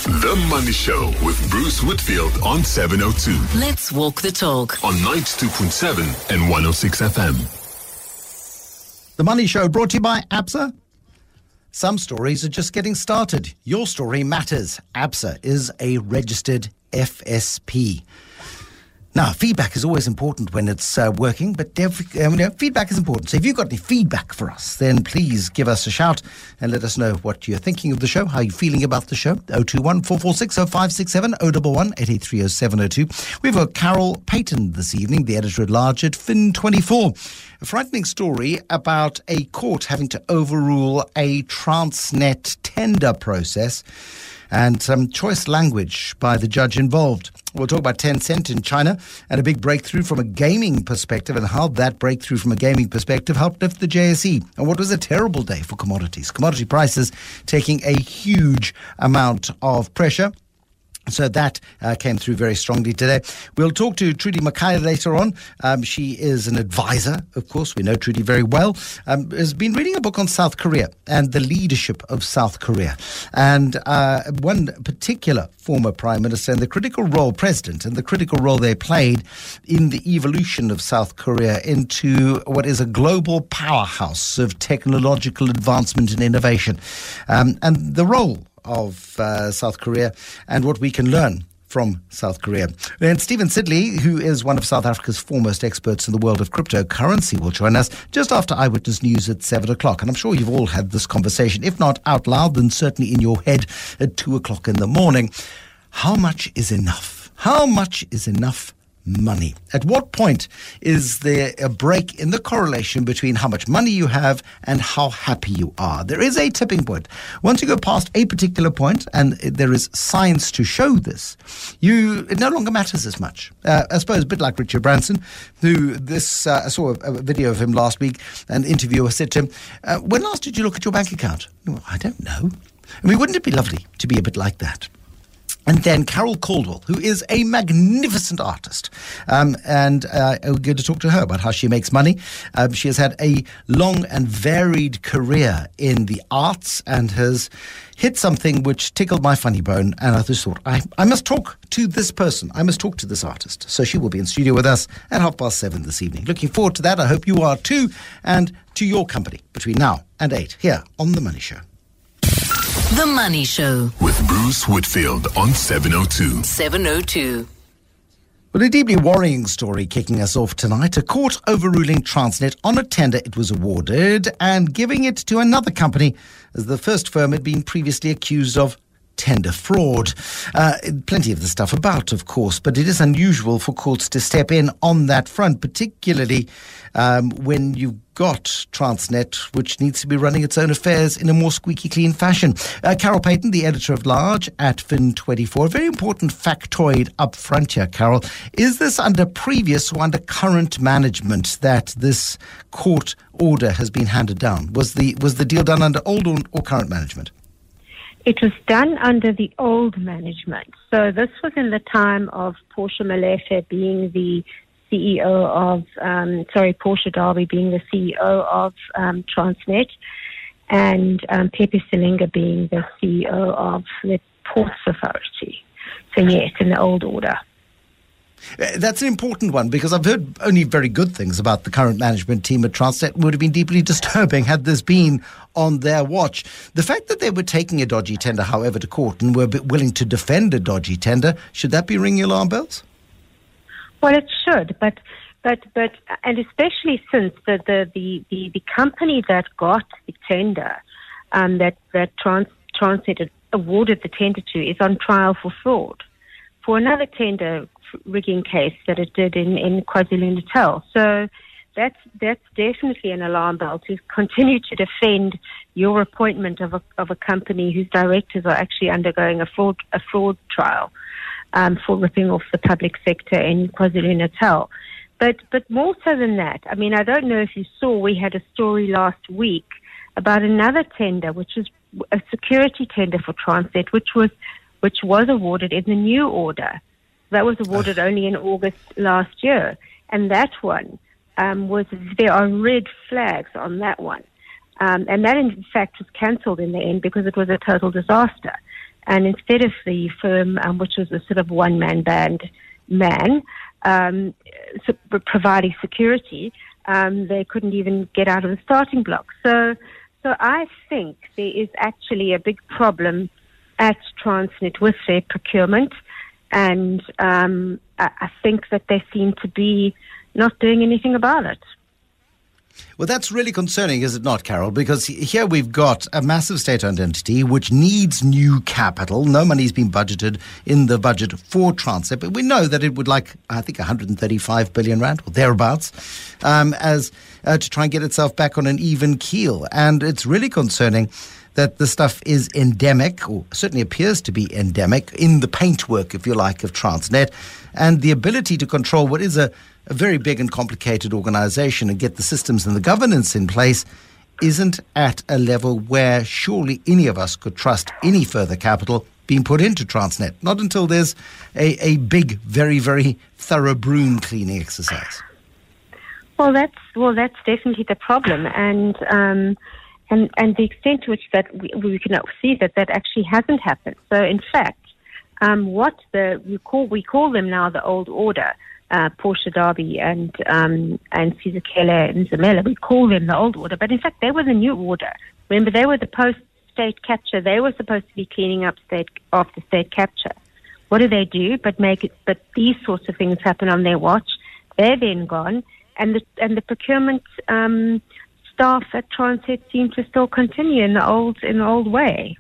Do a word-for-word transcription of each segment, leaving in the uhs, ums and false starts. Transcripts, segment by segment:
The Money Show with Bruce Whitfield on seven oh two. Let's walk the talk. On ninety-two point seven and one oh six F M. The Money Show brought to you by ABSA. Some stories are just getting started. Your story matters. ABSA is a registered F S P. Now, feedback is always important when it's uh, working, but def- um, you know, feedback is important. So if you've got any feedback for us, then please give us a shout and let us know what you're thinking of the show, how you're feeling about the show. oh two one, four four six, oh five six seven, oh one one, eight eight three, oh seven oh two. We've got Carol Payton this evening, the editor-at-large at Fin twenty-four. A frightening story about a court having to overrule a Transnet tender process and some choice language by the judge involved. We'll talk about Tencent in China and a big breakthrough from a gaming perspective and how that breakthrough from a gaming perspective helped lift the J S E. And what was a terrible day for commodities. Commodity prices taking a huge amount of pressure. So that uh, came through very strongly today. We'll talk to Trudy Mackay later on. Um, she is an advisor, of course. We know Trudy very well. Um, has been reading a book on South Korea and the leadership of South Korea. And uh, one particular former prime minister and the critical role, president, and the critical role they played in the evolution of South Korea into what is a global powerhouse of technological advancement and innovation. Um, and the role of uh, South Korea and what we can learn from South Korea. And Stephen Sidley, who is one of South Africa's foremost experts in the world of cryptocurrency, will join us just after Eyewitness News at seven o'clock. And I'm sure you've all had this conversation, if not out loud, then certainly in your head at two o'clock in the morning. How much is enough? How much is enough money? At what point is there a break in the correlation between how much money you have and how happy you are? There is a tipping point. Once you go past a particular point, and there is science to show this, you it no longer matters as much. Uh, I suppose a bit like Richard Branson, who this uh, I saw a, a video of him last week. An interviewer said to him, uh, when last did you look at your bank account? Well, I don't know. I mean, wouldn't it be lovely to be a bit like that? And then Carol Caldwell, who is a magnificent artist. Um, and uh, we're going to talk to her about how she makes money. Um, she has had a long and varied career in the arts and has hit something which tickled my funny bone. And I just thought, I, I must talk to this person. I must talk to this artist. So she will be in studio with us at half past seven this evening. Looking forward to that. I hope you are too. And to your company between now and eight here on The Money Show. The Money Show with Bruce Whitfield on seven oh two. seven oh two. Well, a deeply worrying story kicking us off tonight. A court overruling Transnet on a tender it was awarded and giving it to another company as the first firm had been previously accused of tender fraud. Uh, plenty of the stuff about, of course, but it is unusual for courts to step in on that front, particularly um, when you've got Transnet, which needs to be running its own affairs in a more squeaky clean fashion. Uh, Carol Payton, the editor-at-large at Fin twenty-four. A very important factoid up front here, Carol. Is this under previous or under current management that this court order has been handed down? Was the was the deal done under old or, or current management? It was done under the old management. So this was in the time of Portia Molefe being the C E O of, um, sorry, Portia Derby being the C E O of um, Transnet, and um, Pepe Selinga being the C E O of the Ports Authority. So yes, in the old order. That's an important one because I've heard only very good things about the current management team at Transnet. It would have been deeply disturbing had this been on their watch. The fact that they were taking a dodgy tender, however, to court and were willing to defend a dodgy tender, should that be ringing alarm bells? Well, it should, but but but and especially since the the the, the, the company that got the tender, um, that that Trans, Transnet awarded the tender to, is on trial for fraud for another tender rigging case that it did in, in KwaZulu-Natal. So that's that's definitely an alarm bell to continue to defend your appointment of a of a company whose directors are actually undergoing a fraud a fraud trial um, for ripping off the public sector in KwaZulu-Natal. But but more so than that, I mean, I don't know if you saw, we had a story last week about another tender, which is a security tender for Transnet, which was which was awarded in the new order. That was awarded only in August last year. And that one um, was, there are red flags on that one. Um, and that, in fact, was cancelled in the end because it was a total disaster. And instead of the firm, um, which was a sort of one-man band man, um, so providing security, um, they couldn't even get out of the starting block. So, so I think there is actually a big problem at Transnet with their procurement, and um, I, I think that they seem to be not doing anything about it. Well, that's really concerning, is it not, Carol? Because here we've got a massive state-owned entity which needs new capital. No money's been budgeted in the budget for Transnet, but we know that it would like, I think, one hundred thirty-five billion rand or thereabouts, um, as uh, to try and get itself back on an even keel. And it's really concerning that the stuff is endemic, or certainly appears to be endemic, in the paintwork, if you like, of Transnet, and the ability to control what is a, a very big and complicated organization and get the systems and the governance in place isn't at a level where surely any of us could trust any further capital being put into Transnet, not until there's a, a big, very, very thorough broom cleaning exercise. Well, that's well, that's definitely the problem, and um, and and the extent to which that we, we can see that that actually hasn't happened. So, in fact, um, what the we call we call them now the old order, uh, Portia Derby and um, and Caesar Keller and Zamela. We call them the old order, but in fact they were the new order. Remember, they were the post-state capture. They were supposed to be cleaning up state after state capture. What do they do? But make it. But these sorts of things happen on their watch. They're then gone. And the and the procurement um, staff at Transnet seem to still continue in the old in the old way.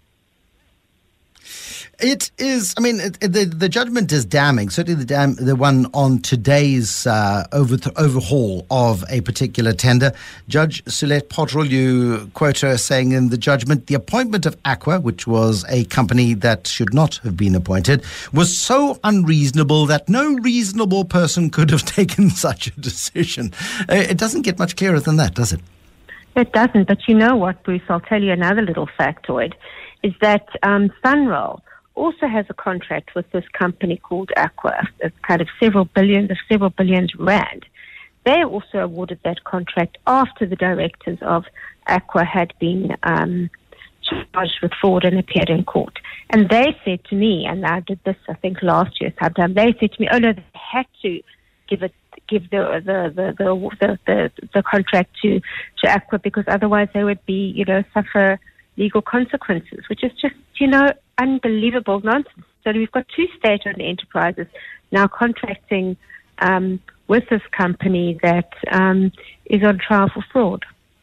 It is. I mean, it, the the judgment is damning. Certainly, the dam, the one on today's uh, over, overhaul of a particular tender. Judge Sulette Potterell, you quote her saying in the judgment, the appointment of Aqua, which was a company that should not have been appointed, was so unreasonable that no reasonable person could have taken such a decision. Uh, it doesn't get much clearer than that, does it? It doesn't. But you know what, Bruce? I'll tell you another little factoid. Is that um, Sunroll also has a contract with this company called Aqua. It's kind of several billions, several billions rand. They also awarded that contract after the directors of Aqua had been um, charged with fraud and appeared in court. And they said to me, and I did this, I think, last year sometime, they said to me, oh, no, they had to give it, give the the the the the, the, the contract to, to Aqua because otherwise they would be, you know, suffer legal consequences, which is just, you know, unbelievable nonsense. So we've got two state-owned enterprises now contracting um, with this company that um, is on trial for fraud.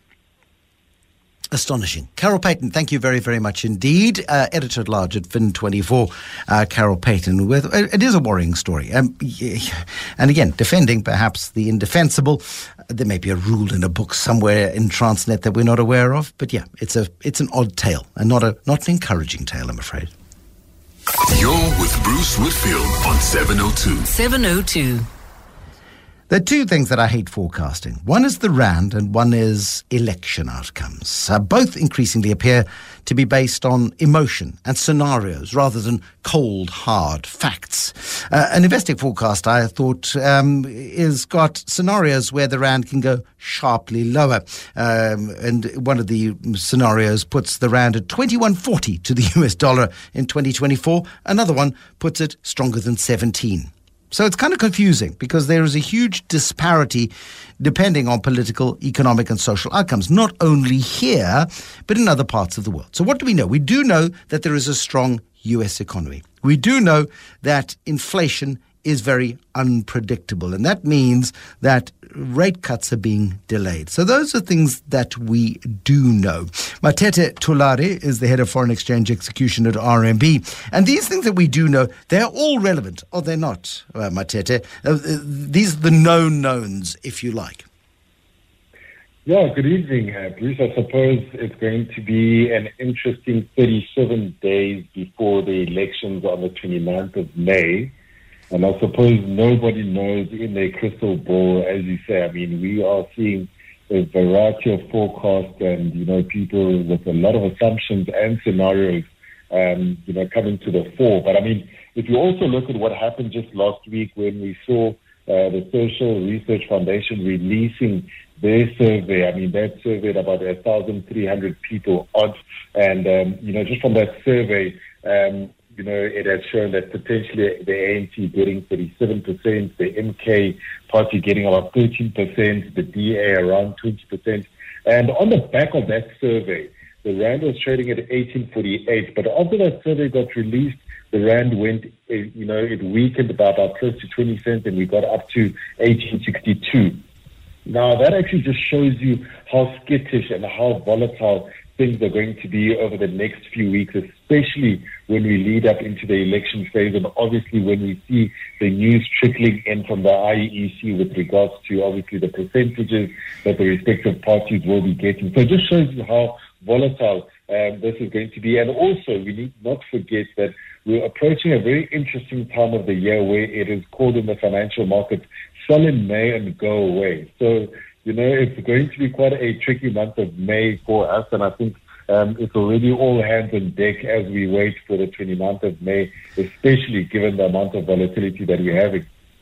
Astonishing. Carol Payton, thank you very, very much indeed. Uh, Editor-at-Large at Fin twenty-four, uh, Carol Payton. With, uh, it is a worrying story. Um, yeah, and again, defending perhaps the indefensible. There may be a rule in a book somewhere in Transnet that we're not aware of. But yeah, it's a it's an odd tale and not a not an encouraging tale, I'm afraid. You're with Bruce Whitfield on seven oh two. seven oh two. There are two things that I hate forecasting. One is the Rand and one is election outcomes. Uh, both increasingly appear to be based on emotion and scenarios rather than cold, hard facts. Uh, an investing forecast, I thought, um, is got scenarios where the Rand can go sharply lower. Um, and one of the scenarios puts the Rand at twenty-one forty to the U S dollar in twenty twenty-four. Another one puts it stronger than seventeen. So it's kind of confusing because there is a huge disparity depending on political, economic and social outcomes, not only here, but in other parts of the world. So what do we know? We do know that there is a strong U S economy. We do know that inflation is very unpredictable, and that means that rate cuts are being delayed. So those are things that we do know. Matete Tulare is the head of foreign exchange execution at R M B. And these things that we do know, they're all relevant, or they're not, uh, Matete. Uh, these are the known knowns, if you like. Yeah, good evening, uh, Bruce. I suppose it's going to be an interesting thirty-seven days before the elections on the twenty-ninth of May. And I suppose nobody knows in their crystal ball, as you say. I mean, we are seeing a variety of forecasts and, you know, people with a lot of assumptions and scenarios, um, you know, coming to the fore. But, I mean, if you also look at what happened just last week when we saw uh, the Social Research Foundation releasing their survey, I mean, that surveyed about one thousand three hundred people odd. And, um, you know, just from that survey, um, you know, it has shown that potentially the A N C getting thirty-seven percent, the M K party getting about thirteen percent, the D A around twenty percent. And on the back of that survey, the rand was trading at eighteen forty-eight. But after that survey got released, the rand went, you know, it weakened by about close to twenty cents, and we got up to eighteen sixty-two. Now, that actually just shows you how skittish and how volatile things are going to be over the next few weeks, especially when we lead up into the election phase, and obviously when we see the news trickling in from the I E C with regards to obviously the percentages that the respective parties will be getting. So it just shows you how volatile um, this is going to be. And also, we need not forget that we're approaching a very interesting time of the year where it is called in the financial markets, sell in May and go away. So, you know, it's going to be quite a tricky month of May for us, and I think um, it's already all hands on deck as we wait for the twenty-ninth of May, especially given the amount of volatility that we're having.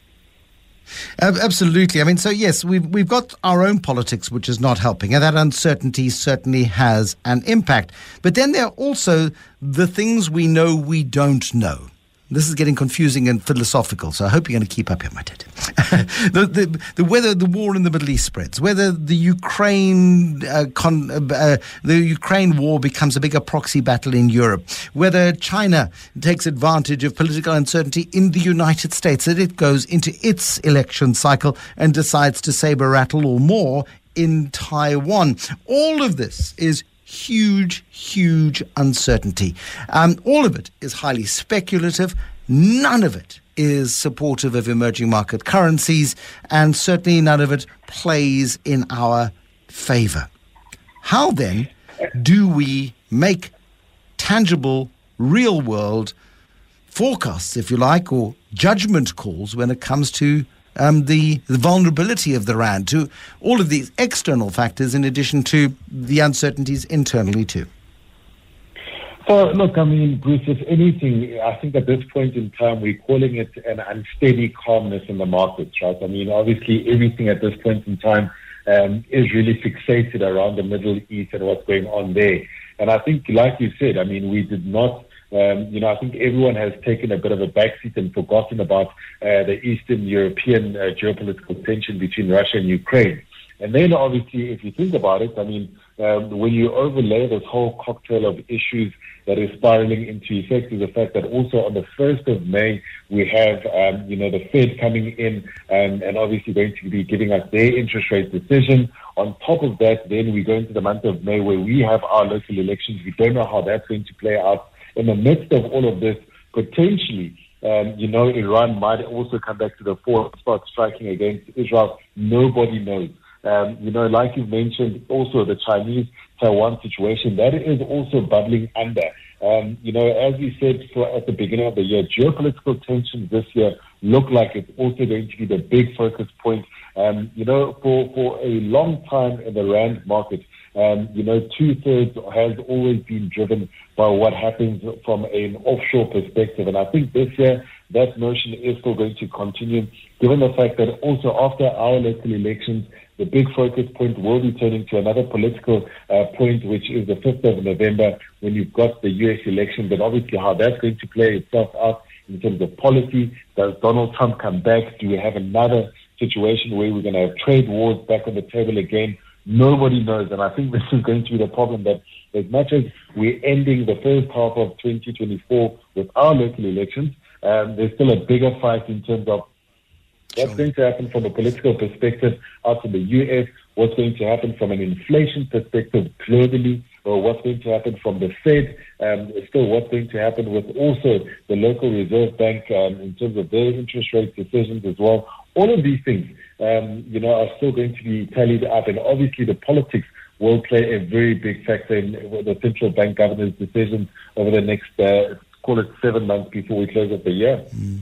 Absolutely. I mean, so yes, we've we've got our own politics, which is not helping, and that uncertainty certainly has an impact. But then there are also the things we know we don't know. This is getting confusing and philosophical, so I hope you're going to keep up here, my dad. the, the, the whether the war in the Middle East spreads, whether the Ukraine uh, con, uh, the Ukraine war becomes a bigger proxy battle in Europe, whether China takes advantage of political uncertainty in the United States, that it goes into its election cycle and decides to saber rattle or more in Taiwan. All of this is huge, huge uncertainty. Um, all of it is highly speculative. None of it is supportive of emerging market currencies, and certainly none of it plays in our favor. How then do we make tangible, real-world forecasts, if you like, or judgment calls when it comes to Um, the, the vulnerability of the rand to all of these external factors in addition to the uncertainties internally too? So, look, I mean, Bruce, if anything, I think at this point in time, we're calling it an unsteady calmness in the markets, right? I mean, obviously, everything at this point in time um, is really fixated around the Middle East and what's going on there. And I think, like you said, I mean, we did not Um, you know, I think everyone has taken a bit of a backseat and forgotten about uh, the Eastern European uh, geopolitical tension between Russia and Ukraine. And then, obviously, if you think about it, I mean, um, when you overlay this whole cocktail of issues that is spiraling into effect, is the fact that also on the first of May, we have, um, you know, the Fed coming in um, and obviously going to be giving us their interest rate decision. On top of that, then we go into the month of May where we have our local elections. We don't know how that's going to play out. In the midst of all of this, potentially, um, you know, Iran might also come back to the fore and start striking against Israel. Nobody knows. Um, you know, like you mentioned, also the Chinese-Taiwan situation, that is also bubbling under. Um, you know, as we said for, at the beginning of the year, geopolitical tensions this year look like it's also going to be the big focus point. Um, you know, for, for a long time in the rand market, Um, you know, two-thirds has always been driven by what happens from an offshore perspective. And I think this year that notion is still going to continue, given the fact that also after our local elections, the big focus point will be turning to another political uh, point, which is the fifth of November, when you've got the U S elections, and obviously how that's going to play itself out in terms of policy. Does Donald Trump come back? Do we have another situation where we're going to have trade wars back on the table again? Nobody knows, and I think this is going to be the problem, that as much as we're ending the first half of twenty twenty-four with our local elections, um, there's still a bigger fight in terms of what's sure. going to happen from a political perspective out in the U S, what's going to happen from an inflation perspective globally, or what's going to happen from the Fed, um, still what's going to happen with also the local Reserve Bank um, in terms of their interest rate decisions as well. All of these things, um, you know, are still going to be tallied up, and obviously the politics will play a very big factor in the central bank governor's decisions over the next, uh, call it seven months before we close up the year. Mm.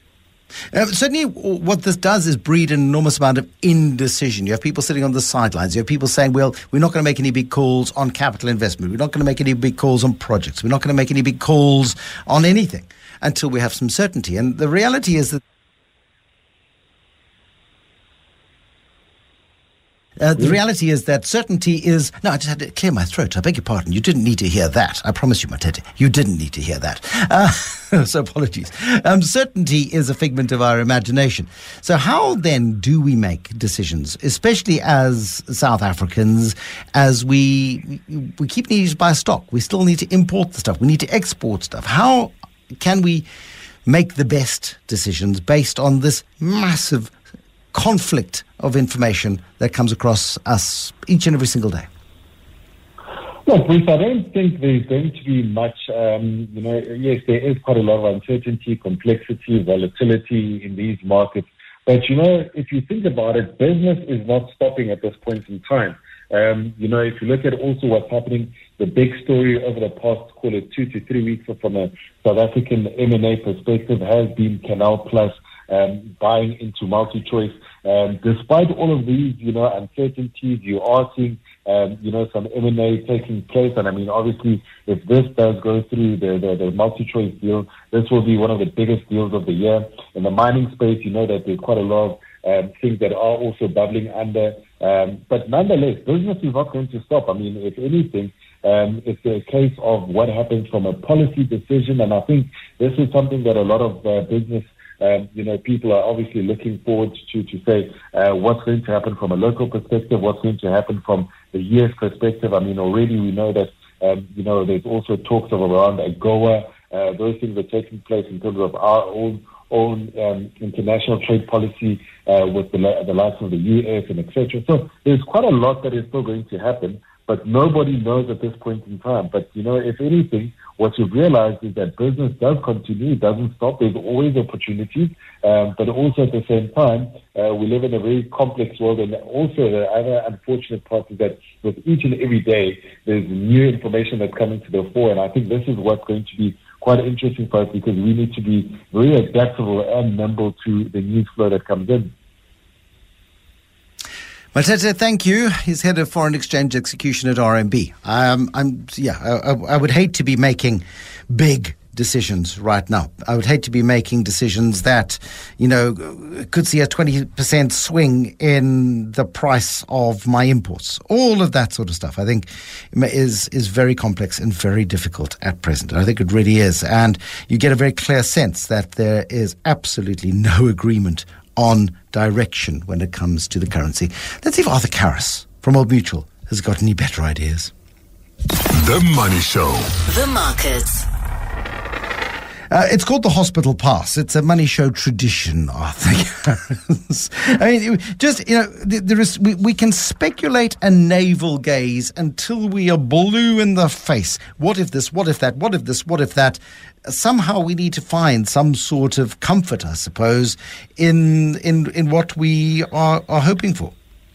Uh, certainly what this does is breed an enormous amount of indecision. You have people sitting on the sidelines. You have people saying, well, we're not going to make any big calls on capital investment. We're not going to make any big calls on projects. We're not going to make any big calls on anything until we have some certainty. And the reality is that Uh, the reality is that certainty is... No, I just had to clear my throat. I beg your pardon. You didn't need to hear that. I promise you, Matete. You didn't need to hear that. Uh, so apologies. Um, certainty is a figment of our imagination. So how then do we make decisions, especially as South Africans, as we we keep needing to buy stock? We still need to import the stuff. We need to export stuff. How can we make the best decisions based on this massive conflict of information that comes across us each and every single day? Well, Bruce, I don't think there's going to be much, um, you know, yes, there is quite a lot of uncertainty, complexity, volatility in these markets. But, you know, if you think about it, business is not stopping at this point in time. Um, you know, if you look at also what's happening, the big story over the past, call it two to three weeks from a South African M and A perspective has been Canal Plus um, buying into MultiChoice. Um, despite all of these, you know, uncertainties, you are seeing, um, you know, some M and A taking place. And I mean, obviously, if this does go through the, the, the MultiChoice deal, this will be one of the biggest deals of the year. In the mining space, you know that there's quite a lot of um, things that are also bubbling under. Um, but nonetheless, business is not going to stop. I mean, if anything, um, it's a case of what happens from a policy decision. And I think this is something that a lot of uh, business Um, you know, people are obviously looking forward to, to say uh, what's going to happen from a local perspective, what's going to happen from the U S perspective. I mean, already we know that, um, you know, there's also talks of around AGOA. Uh, those things are taking place in terms of our own own um, international trade policy uh, with the, the likes of the U S and et cetera. So there's quite a lot that is still going to happen, but nobody knows at this point in time. But, you know, if anything, what you've realized is that business does continue, it doesn't stop. There's always opportunities, um, but also at the same time, uh, we live in a very complex world. And also the other unfortunate part is that with each and every day, there's new information that's coming to the fore. And I think this is what's going to be quite interesting for us, because we need to be very adaptable and nimble to the news flow that comes in. Matete, thank you. He's head of foreign exchange execution at R M B. Um, I'm, yeah, I, I would hate to be making big decisions right now. I would hate to be making decisions that, you know, could see a twenty percent swing in the price of my imports. All of that sort of stuff, I think, is is very complex and very difficult at present. I think it really is. And you get a very clear sense that there is absolutely no agreement on direction when it comes to the currency. Let's see if Arthur Karras from Old Mutual has got any better ideas. The Money Show. The markets. Uh, it's called the Hospital Pass. It's a Money Show tradition, Arthur Karras. I mean, just, you know, there is, we, we can speculate and navel gaze until we are blue in the face. What if this, what if that, what if this, what if that? Somehow we need to find some sort of comfort, I suppose, in in, in what we are, are hoping for.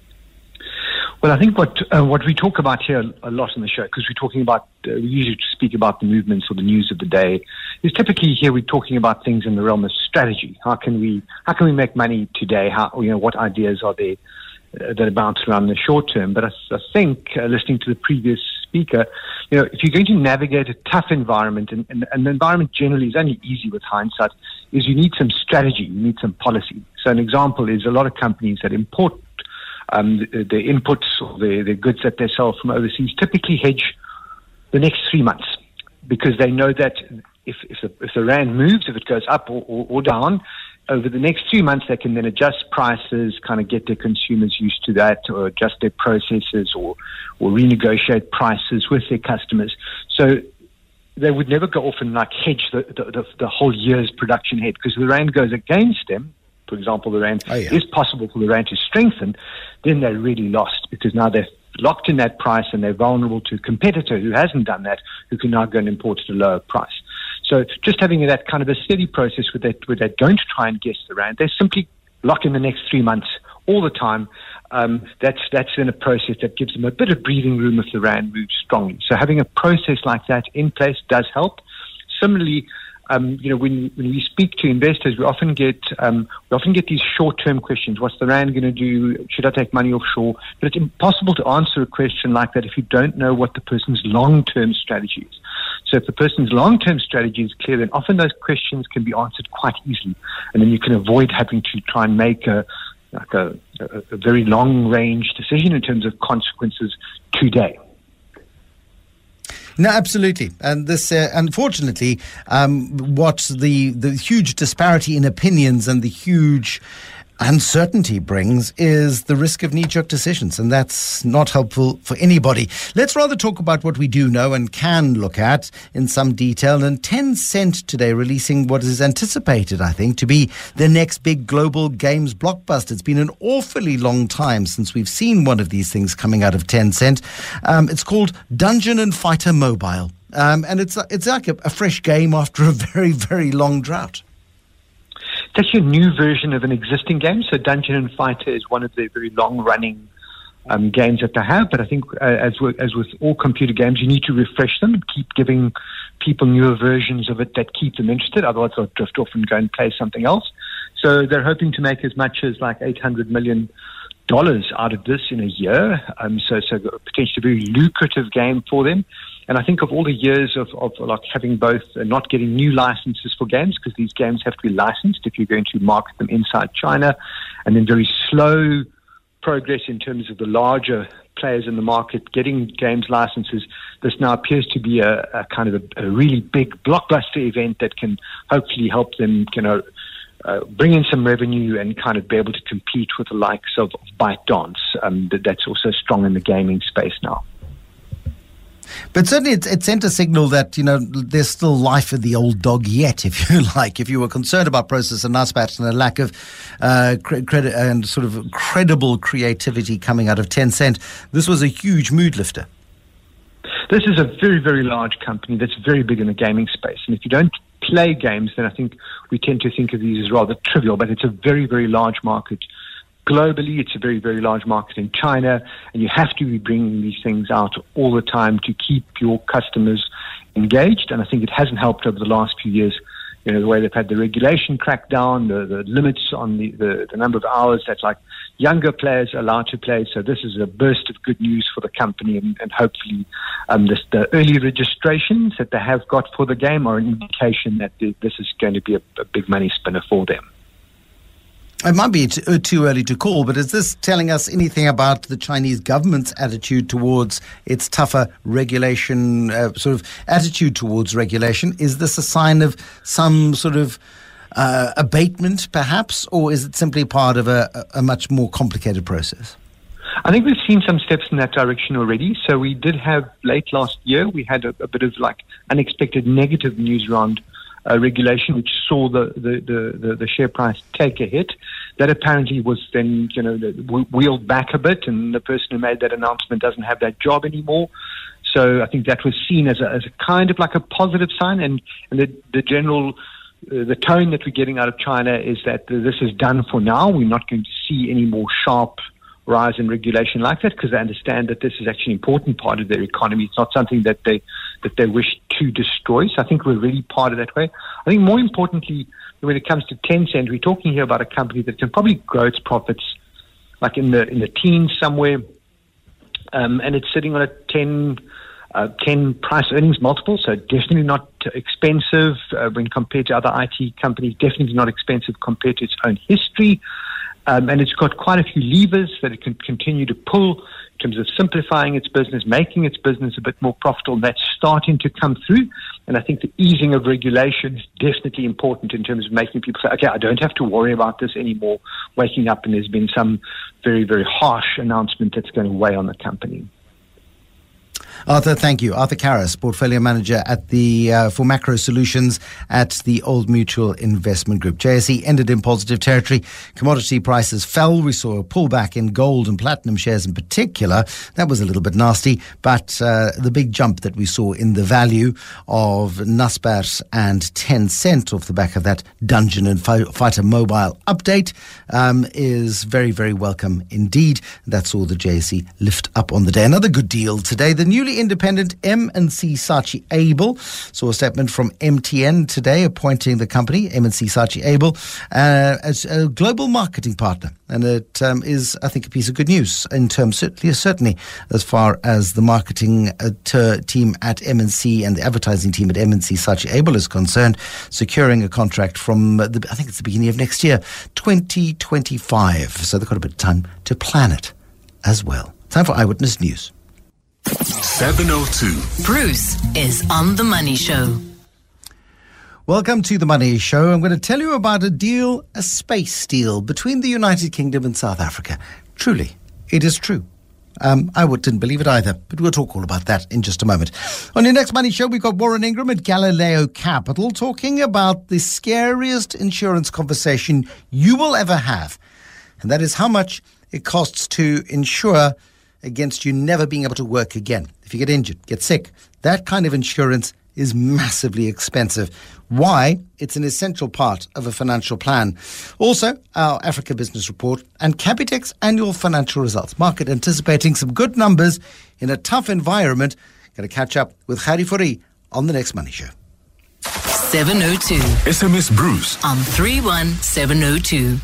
Well, I think what uh, what we talk about here a lot in the show, because we're talking about, uh, we usually speak about the movements or the news of the day, is typically here we're talking about things in the realm of strategy. How can we how can we make money today? How, you know, what ideas are there uh, that are bounced around in the short term? But I, I think, uh, listening to the previous speaker, you know, if you're going to navigate a tough environment, and, and, and the environment generally is only easy with hindsight, is you need some strategy, you need some policy. So an example is a lot of companies that import Um, the, the inputs or the, the goods that they sell from overseas typically hedge the next three months, because they know that if if the, if the rand moves, if it goes up or, or, or down, over the next three months they can then adjust prices, kind of get their consumers used to that, or adjust their processes, or or renegotiate prices with their customers. So they would never go off and like hedge the the, the, the whole year's production head, because the rand goes against them. For example, the rand, oh, yeah. is possible for the rand to strengthen, then they're really lost, because now they're locked in that price and they're vulnerable to a competitor who hasn't done that, who can now go and import at a lower price. So just having that kind of a steady process where they, where they're going to try and guess the rand, they simply lock in the next three months all the time. Um, that's that's in a process that gives them a bit of breathing room if the rand moves strongly. So having a process like that in place does help. Similarly, Um, you know, when when we speak to investors, we often get um, we often get these short-term questions. What's the rand going to do? Should I take money offshore? But it's impossible to answer a question like that if you don't know what the person's long-term strategy is. So if the person's long-term strategy is clear, then often those questions can be answered quite easily, and then you can avoid having to try and make a like a, a, a very long-range decision in terms of consequences today. No, absolutely. And this, uh, unfortunately, um, what the, the huge disparity in opinions and the huge uncertainty brings is the risk of knee-jerk decisions, and that's not helpful for anybody. Let's rather talk about what we do know and can look at in some detail. And Tencent today releasing what is anticipated, I think, to be the next big global games blockbuster. It's been an awfully long time since we've seen one of these things coming out of Tencent. Um, it's called Dungeon and Fighter Mobile, um, and it's it's like a, a fresh game after a very, very long drought. It's actually a new version of an existing game. So Dungeon and Fighter is one of the very long-running um, games that they have. But I think, uh, as, with, as with all computer games, you need to refresh them and keep giving people newer versions of it that keep them interested. Otherwise, they'll drift off and go and play something else. So they're hoping to make as much as like eight hundred million dollars out of this in a year. Um, so, so potentially a very lucrative game for them. And I think of all the years of, of like having both uh, not getting new licenses for games, because these games have to be licensed if you're going to market them inside China, and then very slow progress in terms of the larger players in the market getting games licenses. This now appears to be a, a kind of a, a really big blockbuster event that can hopefully help them, you know, uh, bring in some revenue and kind of be able to compete with the likes of, of ByteDance. Um, that, that's also strong in the gaming space now. But certainly it, it sent a signal that, you know, there's still life in the old dog yet, if you like. If you were concerned about Prosus and Naspers and a lack of uh, credit and sort of credible creativity coming out of Tencent, this was a huge mood lifter. This is a very, very large company that's very big in the gaming space. And if you don't play games, then I think we tend to think of these as rather trivial, but it's a very, very large market. Globally, it's a very, very large market in China, and you have to be bringing these things out all the time to keep your customers engaged. And I think it hasn't helped over the last few years, you know, the way they've had the regulation crackdown, the, the limits on the, the, the number of hours that like younger players are allowed to play. So this is a burst of good news for the company, and, and hopefully um, this, the early registrations that they have got for the game are an indication that the, this is going to be a, a big money spinner for them. It might be too, too early to call, but is this telling us anything about the Chinese government's attitude towards its tougher regulation, uh, sort of attitude towards regulation? Is this a sign of some sort of uh, abatement, perhaps, or is it simply part of a, a much more complicated process? I think we've seen some steps in that direction already. So we did have, late last year, we had a, a bit of like unexpected negative news around Uh, regulation, which saw the, the, the, the share price take a hit. That apparently was then, you know, wheeled back a bit, and the person who made that announcement doesn't have that job anymore. So I think that was seen as a, as a kind of like a positive sign, and, and the, the general, uh, the tone that we're getting out of China is that this is done for now. We're not going to see any more sharp rise in regulation like that, because they understand that this is actually an important part of their economy. It's not something that they that they wish to destroy. So I think we're really part of that way. I think more importantly, when it comes to Tencent, we're talking here about a company that can probably grow its profits like in the in the teens somewhere, um, and it's sitting on a ten, uh, ten price earnings multiple, so definitely not expensive uh, when compared to other I T companies, definitely not expensive compared to its own history. Um, and it's got quite a few levers that it can continue to pull in terms of simplifying its business, making its business a bit more profitable. And that's starting to come through. And I think the easing of regulation is definitely important in terms of making people say, okay, I don't have to worry about this anymore, waking up and there's been some very, very harsh announcement that's going to weigh on the company. Arthur, thank you. Arthur Karas, Portfolio Manager at the uh, for Macro Solutions at the Old Mutual Investment Group. J S E ended in positive territory. Commodity prices fell. We saw a pullback in gold and platinum shares in particular. That was a little bit nasty, but uh, the big jump that we saw in the value of Naspers and Tencent off the back of that Dungeon and Fighter Mobile update um, is very, very welcome indeed. That saw the J S E lift up on the day. Another good deal today. The new newly independent M and C Saatchi Abel saw a statement from M T N today appointing the company, M and C Saatchi Abel, uh, as a global marketing partner. And it um, is, I think, a piece of good news in terms, certainly, certainly as far as the marketing uh, t- team at M and C and the advertising team at M and C Saatchi Abel is concerned, securing a contract from, the, I think it's the beginning of next year, twenty twenty-five. So they've got a bit of time to plan it as well. Time for Eyewitness News. seven oh two. Bruce is on The Money Show. Welcome to The Money Show. I'm going to tell you about a deal, a space deal between the United Kingdom and South Africa. Truly, it is true. Um, I would, didn't believe it either, but we'll talk all about that in just a moment. On your next Money Show, we've got Warren Ingram at Galileo Capital talking about the scariest insurance conversation you will ever have. And that is how much it costs to insure against you never being able to work again. If you get injured, get sick, that kind of insurance is massively expensive. Why? It's an essential part of a financial plan. Also, our Africa Business Report and Capitec's annual financial results. Market anticipating some good numbers in a tough environment. Going to catch up with Khari Fourie on the next Money Show. seven oh two. S M S Bruce. On three one seven oh two.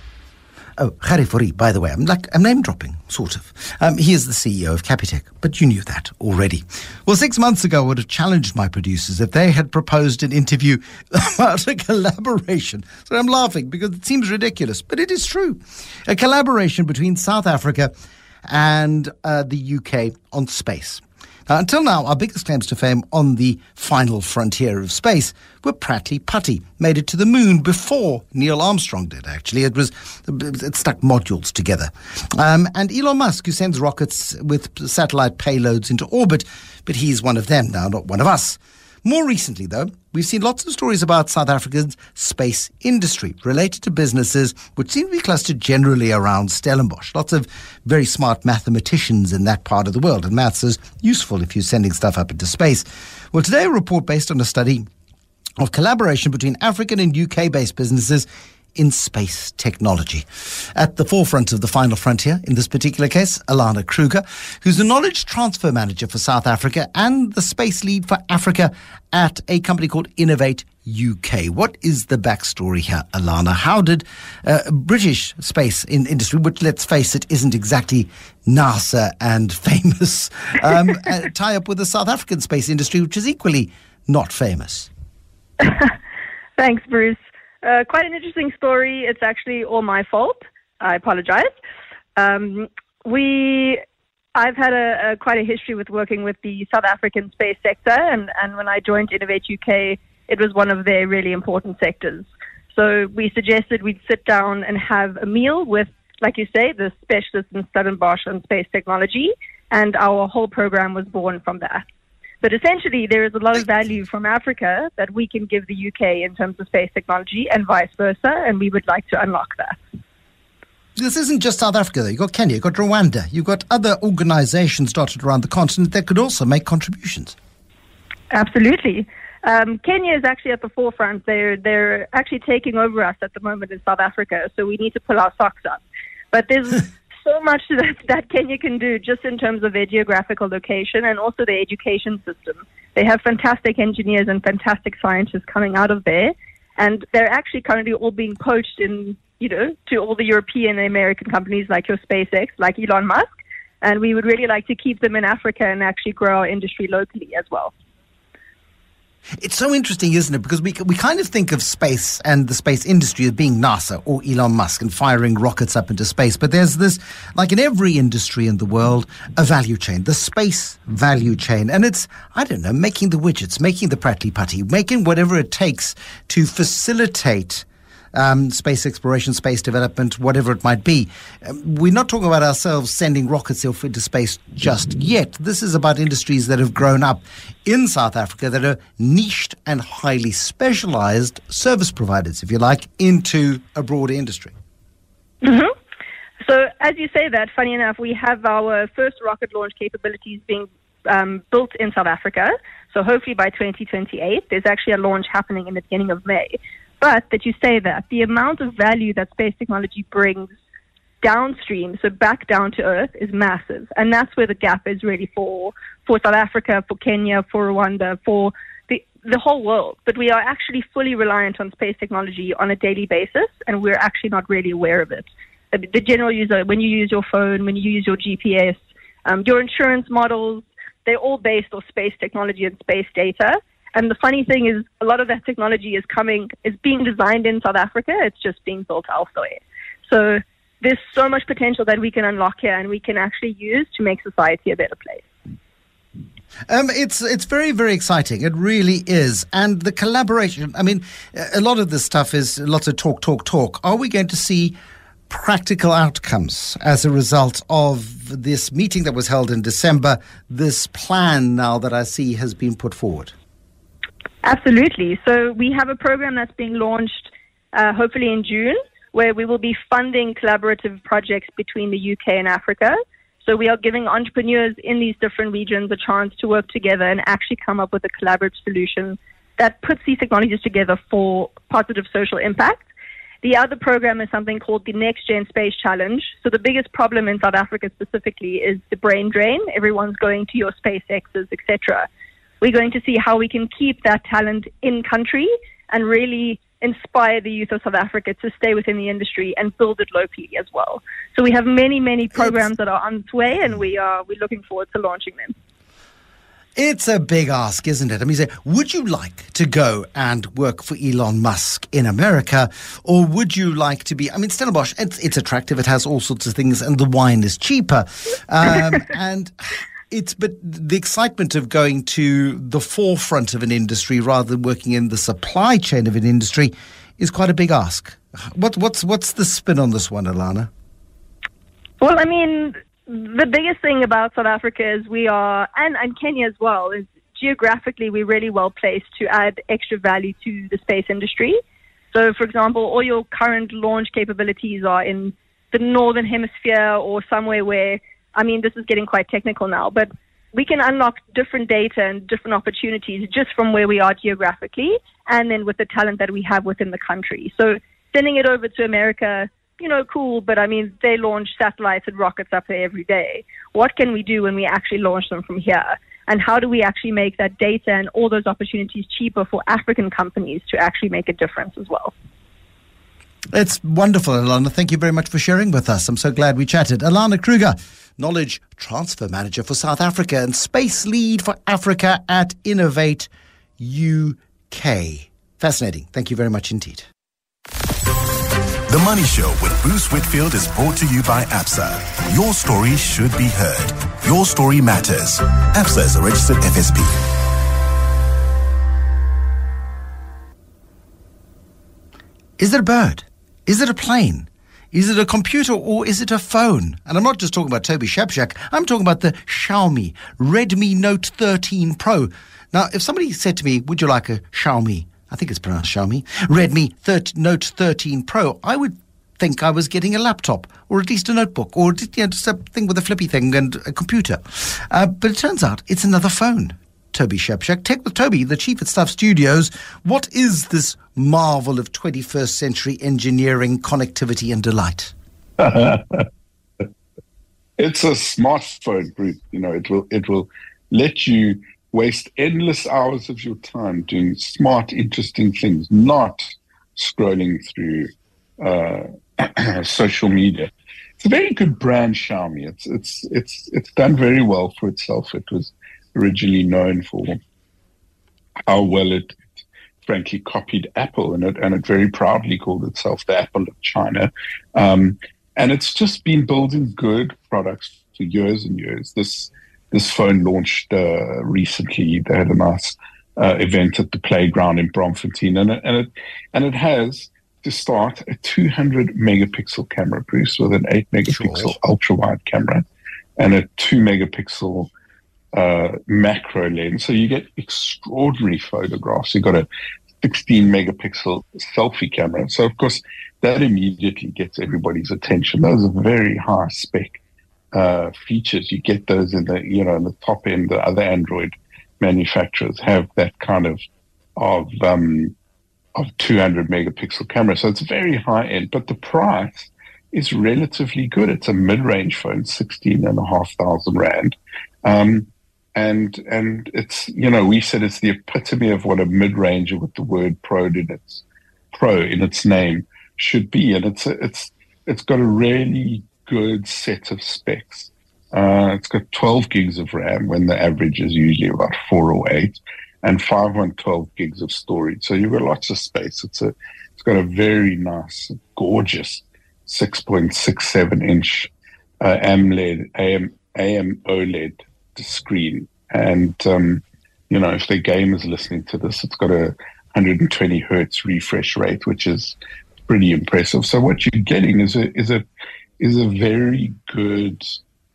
Oh, Khari Fourie, by the way, I'm like I'm name dropping, sort of. Um, he is the C E O of Capitec, but you knew that already. Well, six months ago, I would have challenged my producers if they had proposed an interview about a collaboration. So I'm laughing because it seems ridiculous, but it is true. A collaboration between South Africa and uh, the U K on space. Now, until now, our biggest claims to fame on the final frontier of space were Prattley Putty. Made it to the moon before Neil Armstrong did, actually. It was it stuck modules together. Um, and Elon Musk, who sends rockets with satellite payloads into orbit, but he's one of them now, not one of us. More recently, though, we've seen lots of stories about South Africa's space industry related to businesses which seem to be clustered generally around Stellenbosch. Lots of very smart mathematicians in that part of the world, and maths is useful if you're sending stuff up into space. Well, today a report based on a study of collaboration between African and U K-based businesses in space technology. At the forefront of the final frontier, in this particular case, Alana Kruger, who's the knowledge transfer manager for South Africa and the space lead for Africa at a company called Innovate U K. What is the backstory here, Alana? How did uh, British space in industry, which, let's face it, isn't exactly NASA and famous, um, uh, tie up with the South African space industry, which is equally not famous? Thanks, Bruce. Uh, quite an interesting story. It's actually all my fault. I apologize. Um, we, I've had a, a quite a history with working with the South African space sector, and, and when I joined Innovate U K, it was one of their really important sectors. So we suggested we'd sit down and have a meal with, like you say, the specialists in Stellenbosch on space technology, and our whole program was born from that. But essentially, there is a lot of value from Africa that we can give the U K in terms of space technology and vice versa, and we would like to unlock that. This isn't just South Africa, though. You've got Kenya, you've got Rwanda, you've got other organizations dotted around the continent that could also make contributions. Absolutely. Um, Kenya is actually at the forefront. They're, they're actually taking over us at the moment in South Africa, so we need to pull our socks up. But there's so much that, that Kenya can do just in terms of their geographical location and also their education system. They have fantastic engineers and fantastic scientists coming out of there, and they're actually currently all being poached in, you know, to all the European and American companies like your SpaceX, like Elon Musk, and we would really like to keep them in Africa and actually grow our industry locally as well. It's so interesting, isn't it? Because we we kind of think of space and the space industry as being NASA or Elon Musk and firing rockets up into space. But there's this, like in every industry in the world, a value chain, the space value chain. And it's, I don't know, making the widgets, making the Prattley Putty, making whatever it takes to facilitate Um, space exploration, space development, whatever it might be. Um, we're not talking about ourselves sending rockets off into space just yet. This is about industries that have grown up in South Africa that are niched and highly specialized service providers, if you like, into a broader industry. Mm-hmm. So as you say that, funny enough, we have our first rocket launch capabilities being um, built in South Africa. So hopefully by twenty twenty-eight, there's actually a launch happening in the beginning of May. But that you say that, the amount of value that space technology brings downstream, so back down to earth, is massive. And that's where the gap is really for, for South Africa, for Kenya, for Rwanda, for the, the whole world. But we are actually fully reliant on space technology on a daily basis, and we're actually not really aware of it. The general user, when you use your phone, when you use your G P S, um, your insurance models, they're all based on space technology and space data. And the funny thing is, a lot of that technology is coming, is being designed in South Africa. It's just being built elsewhere. So there's so much potential that we can unlock here, and we can actually use to make society a better place. Um, it's it's very, very exciting. It really is. And the collaboration, I mean, a lot of this stuff is lots of talk, talk, talk. Are we going to see practical outcomes as a result of this meeting that was held in December, this plan now that I see has been put forward? Absolutely. So we have a program that's being launched uh, hopefully in June, where we will be funding collaborative projects between the U K and Africa. So we are giving entrepreneurs in these different regions a chance to work together and actually come up with a collaborative solution that puts these technologies together for positive social impact. The other program is something called the Next Gen Space Challenge. So the biggest problem in South Africa specifically is the brain drain. Everyone's going to your SpaceXs, et cetera. We're going to see how we can keep that talent in country and really inspire the youth of South Africa to stay within the industry and build it locally as well. So we have many, many programs that are on its way, and we are we're looking forward to launching them. It's a big ask, isn't it? I mean, say, would you like to go and work for Elon Musk in America, or would you like to be, I mean, Stellenbosch, it's, it's attractive, it has all sorts of things, and the wine is cheaper. Um, and it's, but the excitement of going to the forefront of an industry rather than working in the supply chain of an industry is quite a big ask. What, what's, what's the spin on this one, Alana? Well, I mean, the biggest thing about South Africa is we are, and, and Kenya as well, is geographically we're really well placed to add extra value to the space industry. So, for example, all your current launch capabilities are in the northern hemisphere or somewhere where, I mean, this is getting quite technical now, but we can unlock different data and different opportunities just from where we are geographically and then with the talent that we have within the country. So sending it over to America, you know, cool, but I mean, they launch satellites and rockets up there every day. What can we do when we actually launch them from here? And how do we actually make that data and all those opportunities cheaper for African companies to actually make a difference as well? It's wonderful, Alana. Thank you very much for sharing with us. I'm so glad we chatted. Alana Kruger, Knowledge Transfer Manager for South Africa and Space Lead for Africa at Innovate U K. Fascinating. Thank you very much indeed. The Money Show with Bruce Whitfield is brought to you by ABSA. Your story should be heard. Your story matters. ABSA is a registered F S P. Is it a bird? Is it a plane? Is it a computer or is it a phone? And I'm not just talking about Toby Shapshak. I'm talking about the Xiaomi Redmi Note thirteen Pro. Now, if somebody said to me, would you like a Xiaomi, I think it's pronounced Xiaomi, Redmi thirty, Note thirteen Pro, I would think I was getting a laptop or at least a notebook or you know, just a thing with a flippy thing and a computer. Uh, but it turns out it's another phone. Toby Shapshak, Tech with Toby, the chief at Stuff Studios. What is this marvel of twenty-first century engineering, connectivity and delight? It's a smartphone, Bruce. You know, it will it will let you waste endless hours of your time doing smart, interesting things, not scrolling through uh, social media. It's a very good brand, Xiaomi. It's it's it's it's done very well for itself. It was originally known for how well it, frankly, copied Apple, and it and it very proudly called itself the Apple of China. Um, and it's just been building good products for years and years. This this phone launched uh, recently. They had a nice uh, event at the playground in Bromfontein, and it, and it and it has to start a two hundred megapixel camera, Bruce, with an eight megapixel sure. ultra wide camera and a two megapixel Uh, macro lens, so you get extraordinary photographs. You've got a sixteen megapixel selfie camera, so of course that immediately gets everybody's attention. Those are very high spec uh, features. You get those in the you know in the top end. The other Android manufacturers have that kind of of um, of two hundred megapixel camera, so it's very high end. But the price is relatively good. It's a mid-range phone, sixteen and a half thousand rand. Um, and, and it's, you know, we said it's the epitome of what a mid-ranger with the word pro in its pro in its name should be. And it's, a, it's, it's got a really good set of specs. Uh, it's got twelve gigs of RAM when the average is usually about four or eight, and five hundred twelve gigs of storage. So you've got lots of space. It's a, it's got a very nice, gorgeous six point six seven inch uh, AMOLED, AM, AMOLED screen. And, um, you know, if the game is listening to this, it's got a one hundred twenty hertz refresh rate, which is pretty impressive. So what you're getting is a, is a, is a very good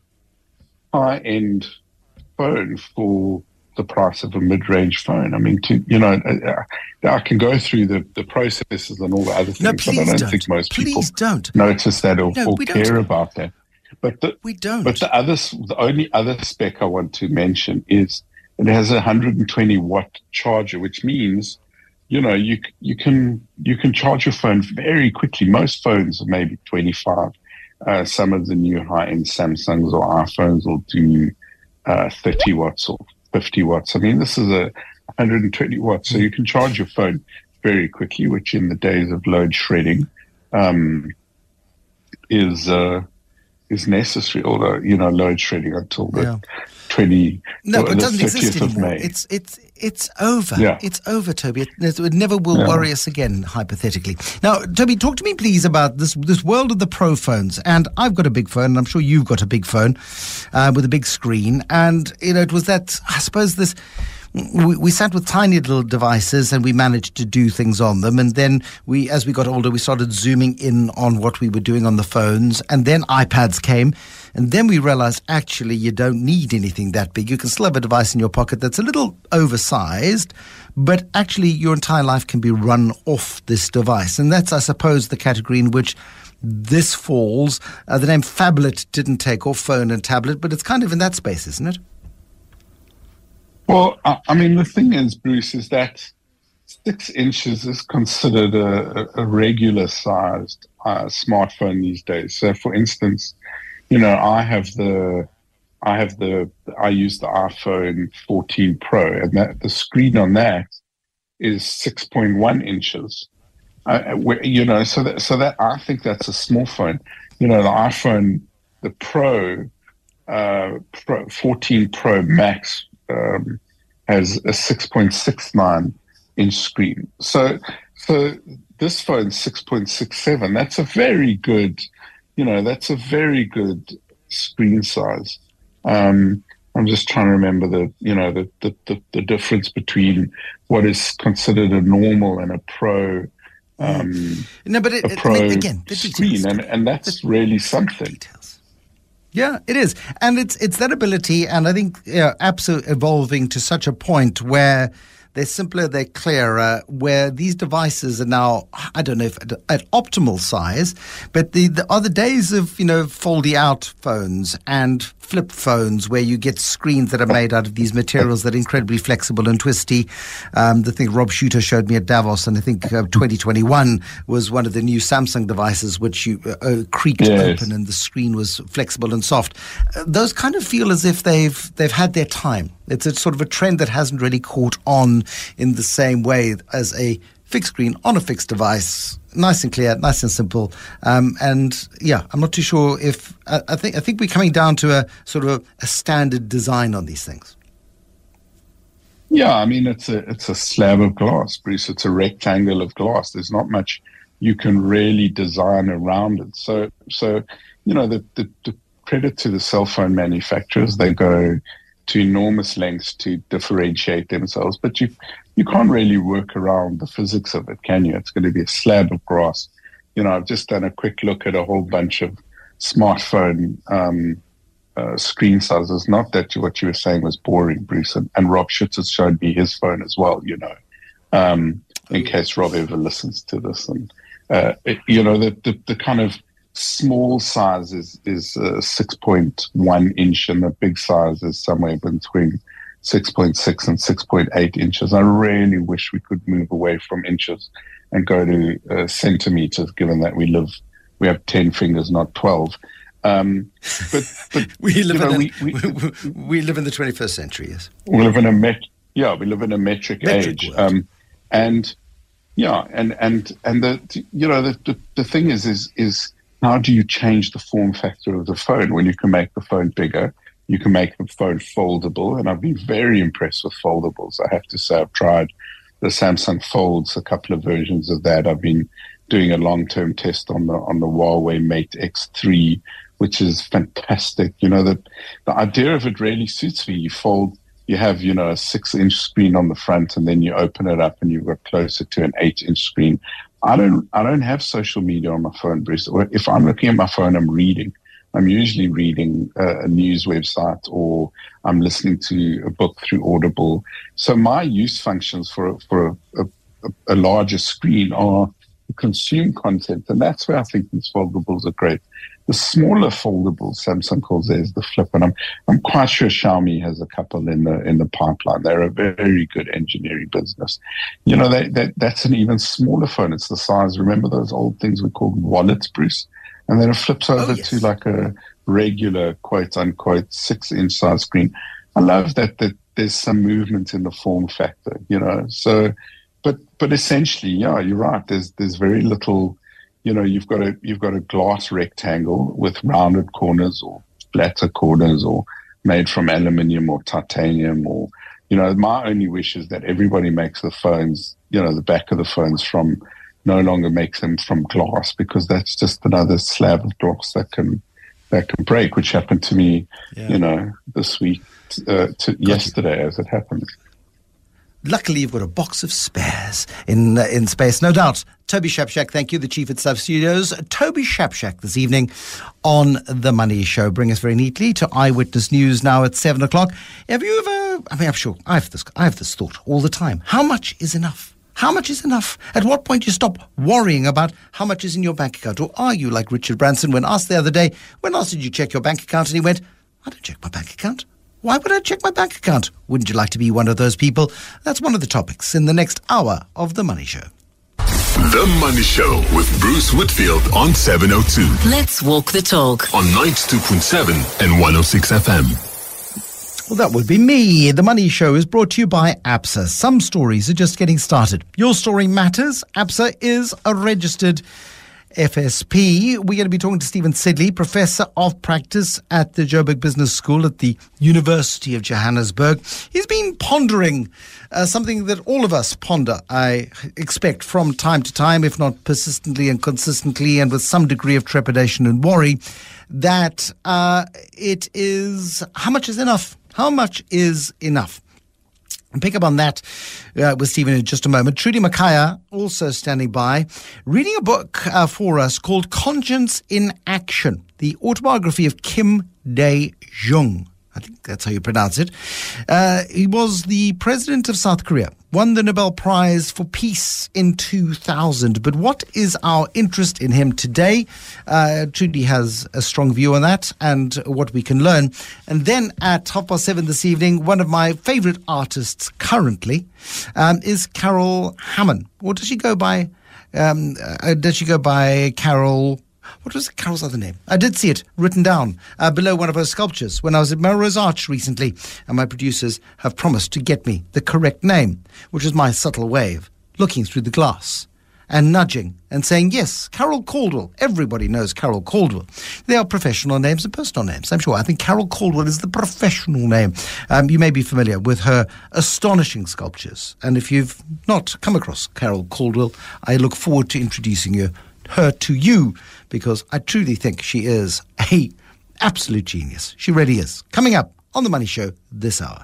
high-end phone for the price of a mid-range phone. I mean, to, you know, I, I can go through the, the processes and all the other things, no, but I don't, don't think most please people don't. notice that or, no, or care don't. about that. But the, we don't. But the other, the only other spec I want to mention is it has a one hundred twenty watt charger, which means, you know, you you can you can charge your phone very quickly. Most phones are maybe twenty-five. Uh, some of the new high-end Samsungs or iPhones will do uh, thirty watts or fifty watts. I mean, this is a one hundred twenty watts, so you can charge your phone very quickly, which in the days of load shedding um, is uh, is necessary. Although, you know, load shedding until the yeah. twenty no, but it the doesn't exist thirtieth anymore. of May. It's it's it's over. Yeah. It's over, Toby. It, it never will yeah. worry us again, hypothetically. Now, Toby, talk to me, please, about this this world of the pro phones. And I've got a big phone, and I'm sure you've got a big phone uh, with a big screen. And, you know, it was that, I suppose, this... We, we sat with tiny little devices and we managed to do things on them. And then we, as we got older, we started zooming in on what we were doing on the phones. And then iPads came. And then we realized, actually, you don't need anything that big. You can still have a device in your pocket that's a little oversized, but actually your entire life can be run off this device. And that's, I suppose, the category in which this falls. Uh, the name phablet didn't take off, phone and tablet, but it's kind of in that space, isn't it? Well, I mean, the thing is, Bruce, is that six inches is considered a, a regular-sized uh, smartphone these days. So, for instance, you know, I have the, I have the, I use the iPhone fourteen Pro, and that the screen on that is six point one inches. Uh, where, you know, so that, so that I think that's a small phone. You know, the iPhone, the Pro, uh, Pro fourteen Pro Max. Um, has a six point six nine inch screen. So, so this phone's six point six seven. That's a very good, you know, that's a very good screen size. Um, I'm just trying to remember the, you know, the, the, the, the difference between what is considered a normal and a pro, um, no, but it, a pro I mean, again, the screen, details, and and that's the really something. Details. Yeah, it is. And it's it's that ability, and I think you know, apps are evolving to such a point where they're simpler, they're clearer, where these devices are now, I don't know if at, at optimal size, but the, the other days of, you know, foldy out phones and flip phones where you get screens that are made out of these materials that are incredibly flexible and twisty. Um, the thing Rob Shooter showed me at Davos, and I think uh, twenty twenty-one was one of the new Samsung devices which you uh, uh, creaked yes. open and the screen was flexible and soft. Uh, those kind of feel as if they've they've had their time. It's a sort of a trend that hasn't really caught on in the same way as a fixed screen on a fixed device, nice and clear, nice and simple. Um, and yeah, I'm not too sure if I, I think I think we're coming down to a sort of a, a standard design on these things. Yeah, I mean it's a it's a slab of glass, Bruce. It's a rectangle of glass. There's not much you can really design around it. So so you know the the, the credit to the cell phone manufacturers, they go to enormous lengths to differentiate themselves, but you you can't really work around the physics of it, can you? It's going to be a slab of glass. You know, I've just done a quick look at a whole bunch of smartphone um, uh, screen sizes. Not that what you were saying was boring, Bruce, and, and Rob Schutz showed me his phone as well, you know, um, in case Rob ever listens to this. And, uh, it, you know, the, the, the kind of small size is, is uh, six point one inch, and the big size is somewhere between six point six and six point eight inches. I really wish we could move away from inches and go to uh, centimeters, given that we live we have ten fingers, not twelve. Um, but, but we live you know, in we, a, we, we, we live in the twenty-first century. Yes, we live in a met, yeah, we live in a metric, metric age, um, and yeah, and and and the you know the, the the thing is is is how do you change the form factor of the phone when you can make the phone bigger? You can make the phone foldable, and I've been very impressed with foldables. I have to say, I've tried the Samsung Folds, a couple of versions of that. I've been doing a long-term test on the on the Huawei Mate X three, which is fantastic. You know, the the idea of it really suits me. You fold, you have, you know, a six-inch screen on the front, and then you open it up, and you've got closer to an eight-inch screen. I don't, I don't have social media on my phone, Bruce. Or if I'm looking at my phone, I'm reading. I'm usually reading a, a news website, or I'm listening to a book through Audible. So my use functions for for a, a, a larger screen are to consume content, and that's where I think these foldables are great. The smaller foldables, Samsung calls theirs the Flip, and I'm I'm quite sure Xiaomi has a couple in the in the pipeline. They're a very good engineering business. You know, they, they, that's an even smaller phone. It's the size. Remember those old things we called wallets, Bruce? And then it flips over oh, yes. to like a regular, quote unquote, six-inch size screen. I love that that there's some movement in the form factor. You know, so but but essentially, yeah, you're right. There's there's very little. You know, you've got a you've got a glass rectangle with rounded corners or flatter corners, or made from aluminium or titanium, or you know, my only wish is that everybody makes the phones, you know, the back of the phones from no longer makes them from glass, because that's just another slab of glass that can that can break, which happened to me, yeah. you know, this week, uh, to yesterday you. as it happened. Luckily, you've got a box of spares in uh, in space, no doubt. Toby Shapshak, thank you, the chief at Surf Studios. Toby Shapshak this evening on The Money Show. Bring us very neatly to Eyewitness News now at seven o'clock. Have you ever, I mean, I'm sure, I have this, I have this thought all the time. How much is enough? How much is enough? At what point do you stop worrying about how much is in your bank account? Or are you like Richard Branson when asked the other day, when asked, did you check your bank account? And he went, I don't check my bank account. Why would I check my bank account? Wouldn't you like to be one of those people? That's one of the topics in the next hour of The Money Show. The Money Show with Bruce Whitfield on seven oh two. Let's walk the talk. On ninety-two point seven and one oh six F M. Well, that would be me. The Money Show is brought to you by ABSA. Some stories are just getting started. Your story matters. ABSA is a registered F S P. We're going to be talking to Stephen Sidley, Professor of Practice at the Joburg Business School at the University of Johannesburg. He's been pondering uh, something that all of us ponder, I expect, from time to time, if not persistently and consistently and with some degree of trepidation and worry, that uh, it is, how much is enough? How much is enough? And pick up on that uh, with Stephen in just a moment. Trudy Makaya also standing by, reading a book uh, for us called Conscience in Action, the autobiography of Kim Dae-jung. I think that's how you pronounce it. Uh, he was the president of South Korea, won the Nobel Prize for Peace in two thousand. But what is our interest in him today? Uh, Trudy has a strong view on that and what we can learn. And then at half past seven this evening, one of my favorite artists currently um, is Carol Hammond. Or does she go by, um, uh, does she go by Carol... What was Carol's other name? I did see it written down uh, below one of her sculptures when I was at Melrose Arch recently, and my producers have promised to get me the correct name, which is my subtle way of looking through the glass and nudging and saying, yes, Carol Caldwell. Everybody knows Carol Caldwell. They are professional names and personal names, I'm sure. I think Carol Caldwell is the professional name. Um, you may be familiar with her astonishing sculptures. And if you've not come across Carol Caldwell, I look forward to introducing you her to you, because I truly think she is a absolute genius. She really is. Coming up on The Money Show this hour.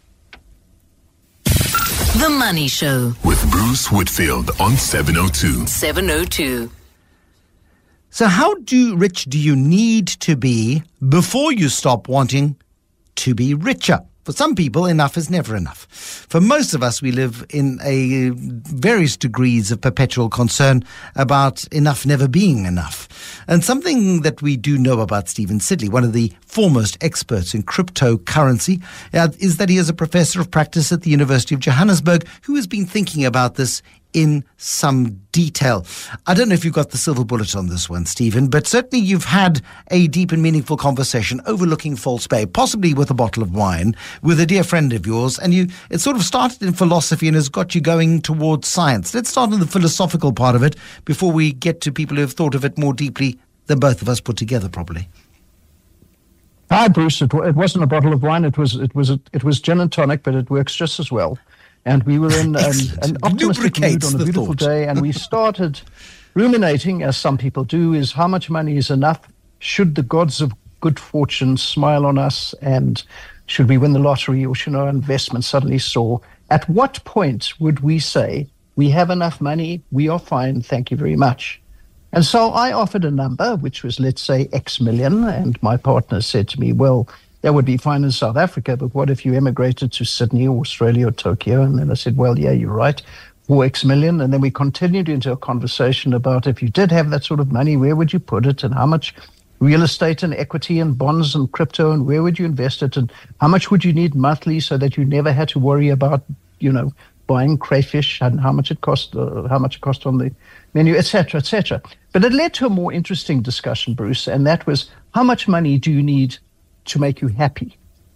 The Money Show with Bruce Whitfield on seven oh two. seven oh two. So how do rich do you need to be before you stop wanting to be richer? For some people, enough is never enough. For most of us, we live in a various degrees of perpetual concern about enough never being enough. And something that we do know about Stephen Sidley, one of the foremost experts in cryptocurrency, uh, is that he is a professor of practice at the University of Johannesburg who has been thinking about this in some detail. I don't know if you've got the silver bullet on this one, Stephen, but certainly you've had a deep and meaningful conversation overlooking False Bay, possibly with a bottle of wine, with a dear friend of yours, and you it sort of started in philosophy and has got you going towards science. Let's start on the philosophical part of it before we get to people who have thought of it more deeply than both of us put together, probably. Hi, Bruce. It, it wasn't a bottle of wine. It was it was a, it was gin and tonic, but it works just as well. And we were in um, an optimistic mood on a beautiful thought. day, and we started ruminating, as some people do, is how much money is enough? Should the gods of good fortune smile on us? And should we win the lottery, or should our investment suddenly soar? At what point would we say, we have enough money, we are fine, thank you very much? And so I offered a number, which was, let's say, X million, and my partner said to me, well, that would be fine in South Africa, but what if you emigrated to Sydney or Australia or Tokyo? And then I said, well, yeah, you're right, four X million. And then we continued into a conversation about if you did have that sort of money, where would you put it, and how much real estate and equity and bonds and crypto, and where would you invest it, and how much would you need monthly so that you never had to worry about, you know, buying crayfish and how much it cost, uh, how much it cost on the menu, et cetera, et cetera. But it led to a more interesting discussion, Bruce, and that was, how much money do you need to make you happy?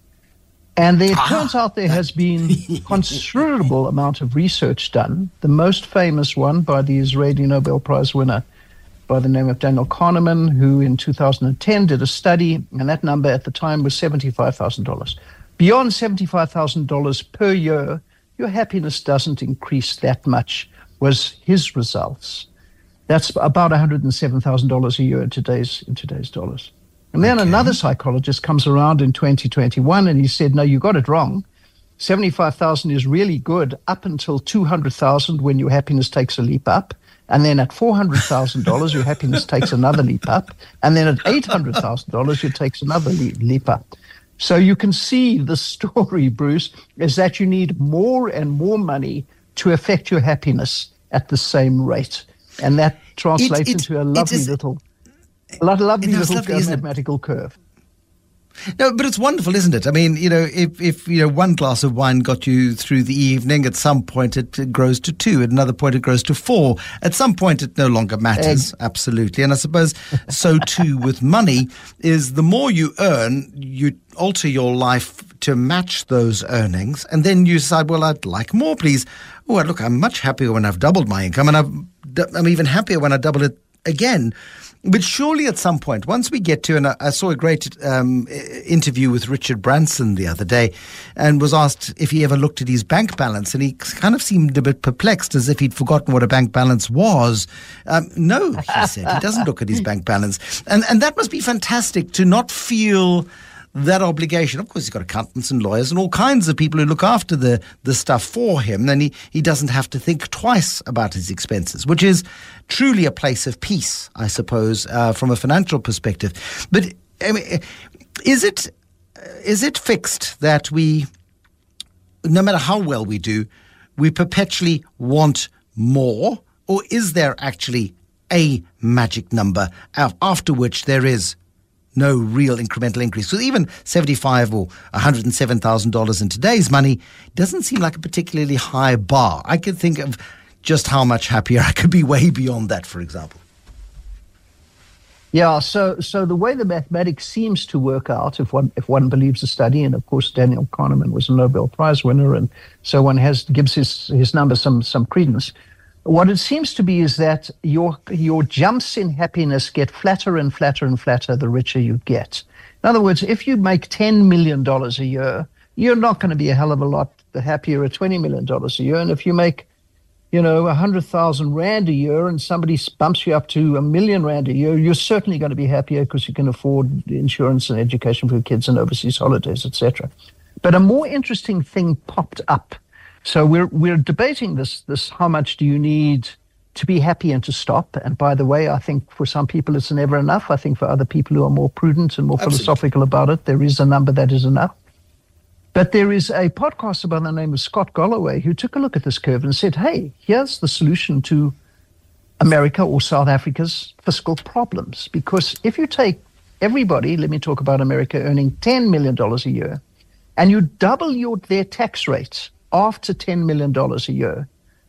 And there, it ah, turns out there has been considerable amount of research done. The most famous one by the Israeli Nobel Prize winner by the name of Daniel Kahneman, who in two thousand ten did a study, and that number at the time was seventy-five thousand dollars. Beyond seventy-five thousand dollars per year, your happiness doesn't increase that much, was his results. That's about one hundred seven thousand dollars a year in today's in today's dollars. And then okay. Another psychologist comes around in twenty twenty-one and he said, no, you got it wrong. seventy-five thousand is really good up until two hundred thousand when your happiness takes a leap up. And then at four hundred thousand dollars, your happiness takes another leap up. And then at eight hundred thousand dollars, it takes another leap up. So you can see the story, Bruce, is that you need more and more money to affect your happiness at the same rate. And that translates it, it, into a lovely is, little, a lovely little lovely, mathematical curve. No, but it's wonderful, isn't it? I mean, you know, if, if you know one glass of wine got you through the evening, at some point it, it grows to two. At another point it grows to four. At some point it no longer matters, Egg. absolutely. And I suppose so too with money is the more you earn, you alter your life to match those earnings. And then you decide, well, I'd like more, please. Oh, look, I'm much happier when I've doubled my income, and I've, I'm even happier when I double it again. But surely at some point, once we get to, and I, I saw a great um, interview with Richard Branson the other day and was asked if he ever looked at his bank balance, and he kind of seemed a bit perplexed, as if he'd forgotten what a bank balance was. Um, no, he said, he doesn't look at his bank balance. And, and that must be fantastic to not feel that obligation. Of course, he's got accountants and lawyers and all kinds of people who look after the, the stuff for him. And he, he doesn't have to think twice about his expenses, which is truly a place of peace, I suppose, uh, from a financial perspective. But I mean, is it is it fixed that we, no matter how well we do, we perpetually want more? Or is there actually a magic number after which there is no real incremental increase? So even seventy-five or one hundred seven thousand dollars in today's money doesn't seem like a particularly high bar. I could think of just how much happier I could be way beyond that, for example. Yeah, so so the way the mathematics seems to work out, if one if one believes the study, and of course Daniel Kahneman was a Nobel Prize winner, and so one has gives his his number some some credence. What it seems to be is that your your jumps in happiness get flatter and flatter and flatter the richer you get. In other words, if you make ten million dollars a year, you're not going to be a hell of a lot happier at twenty million dollars a year. And if you make, you know, one hundred thousand rand a year and somebody bumps you up to a million rand a year, you're certainly going to be happier because you can afford insurance and education for your kids and overseas holidays, et cetera. But a more interesting thing popped up. So we're we're debating this this how much do you need to be happy and to stop? And by the way, I think for some people it's never enough. I think for other people who are more prudent and more Absolutely. philosophical about it, there is a number that is enough. But there is a podcaster by the name of Scott Galloway who took a look at this curve and said, hey, here's the solution to America or South Africa's fiscal problems. Because if you take everybody, let me talk about America, earning ten million dollars a year, and you double your their tax rates after ten million dollars a year,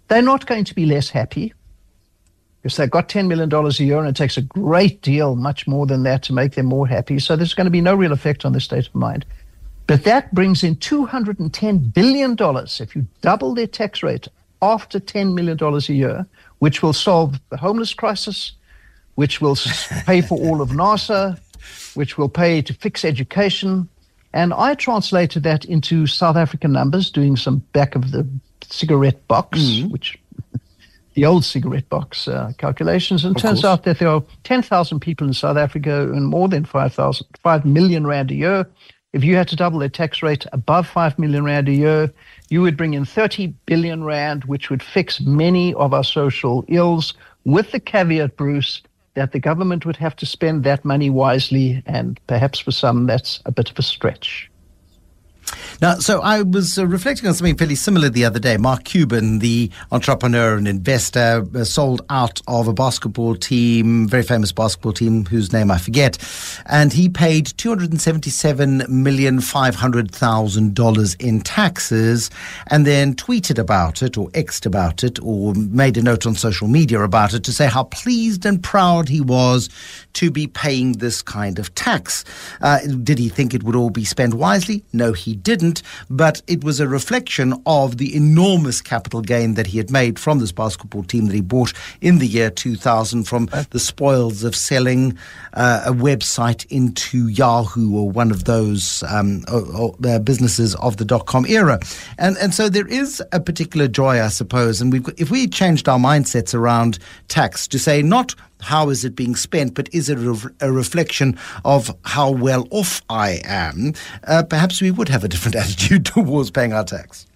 They're not going to be less happy because they've got ten million dollars a year, and it takes a great deal, much more than that, to make them more happy. So there's going to be no real effect on their state of mind. But that brings in two hundred ten billion dollars if you double their tax rate after ten million dollars a year, which will solve the homeless crisis, which will pay for all of NASA, which will pay to fix education. And I translated that into South African numbers, doing some back of the cigarette box, mm-hmm. which the old cigarette box uh, calculations. And it turns out that there are ten thousand people in South Africa and more than five thousand, five million rand a year. If you had to double their tax rate above five million rand a year, you would bring in thirty billion rand, which would fix many of our social ills, with the caveat, Bruce, that the government would have to spend that money wisely, and perhaps for some that's a bit of a stretch. Now, so I was uh, reflecting on something fairly similar the other day. Mark Cuban, the entrepreneur and investor, uh, sold out of a basketball team, very famous basketball team, whose name I forget, and he paid two hundred seventy-seven million five hundred thousand dollars in taxes, and then tweeted about it, or X'd about it, or made a note on social media about it to say how pleased and proud he was to be paying this kind of tax. Uh, did he think it would all be spent wisely? No, he didn't, but it was a reflection of the enormous capital gain that he had made from this basketball team that he bought in the year two thousand from the spoils of selling uh, a website into Yahoo, or one of those um, or, or, uh, businesses of the dot-com era. And and so there is a particular joy, I suppose, and we've, if we changed our mindsets around tax to say not how is it being spent, but is it a, re- a reflection of how well off I am, uh, perhaps we would have a different attitude towards paying our tax.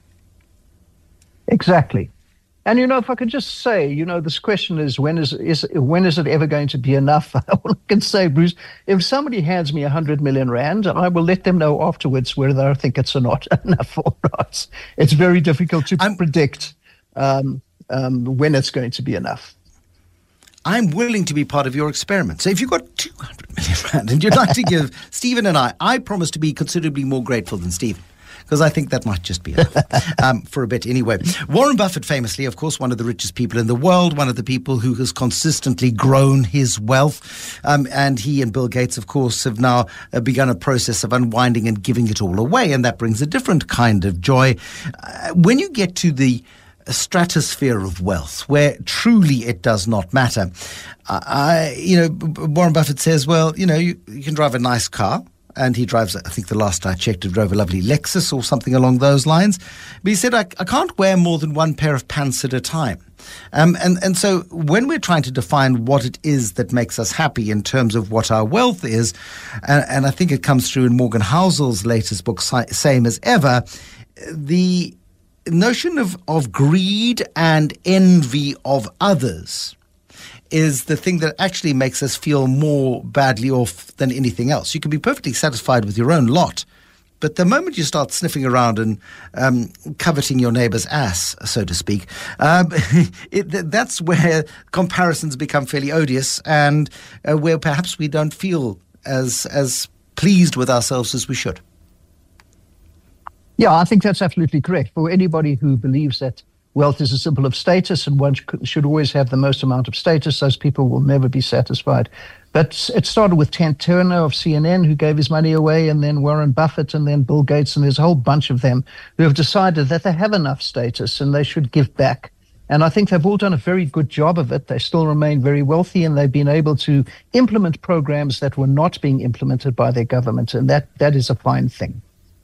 Exactly. And, you know, if I could just say, you know, this question is, when is is when is it ever going to be enough? All I can say, Bruce, if somebody hands me one hundred million rand, I will let them know afterwards whether I think it's not enough or not. It's very difficult to I'm, predict um, um, when it's going to be enough. I'm willing to be part of your experiment. So if you've got two hundred million rand and you'd like to give Stephen and I, I promise to be considerably more grateful than Stephen, because I think that might just be enough, um, for a bit anyway. Warren Buffett, famously, of course, one of the richest people in the world, one of the people who has consistently grown his wealth. Um, and he and Bill Gates, of course, have now uh, begun a process of unwinding and giving it all away. And that brings a different kind of joy. Uh, when you get to the a stratosphere of wealth where truly it does not matter. Uh, I, you know, Warren Buffett says, well, you know, you, you can drive a nice car. And he drives, I think the last I checked, he drove a lovely Lexus or something along those lines. But he said, I, I can't wear more than one pair of pants at a time. Um, and, and so when we're trying to define what it is that makes us happy in terms of what our wealth is, and, and I think it comes through in Morgan Housel's latest book, Same as Ever, the notion of, of greed and envy of others is the thing that actually makes us feel more badly off than anything else. You can be perfectly satisfied with your own lot, but the moment you start sniffing around and um, coveting your neighbor's ass, so to speak, um, it, that's where comparisons become fairly odious, and uh, where perhaps we don't feel as as pleased with ourselves as we should. Yeah, I think that's absolutely correct. For anybody who believes that wealth is a symbol of status and one should always have the most amount of status, those people will never be satisfied. But it started with Ted Turner of C N N, who gave his money away, and then Warren Buffett, and then Bill Gates, and there's a whole bunch of them who have decided that they have enough status and they should give back. And I think they've all done a very good job of it. They still remain very wealthy, and they've been able to implement programs that were not being implemented by their government, and that that is a fine thing.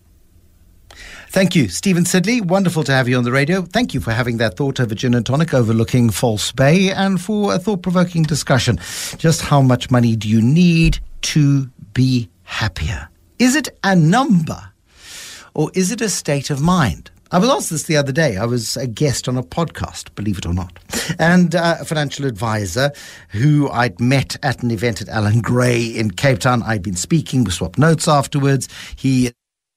Thank you, Stephen Sidley. Wonderful to have you on the radio. Thank you for having that thought over gin and tonic overlooking False Bay, and for a thought-provoking discussion. Just how much money do you need to be happier? Is it a number, or is it a state of mind? I was asked this the other day. I was a guest on a podcast, believe it or not, and uh, a financial advisor who I'd met at an event at Alan Gray in Cape Town. I'd been speaking, we swapped notes afterwards. He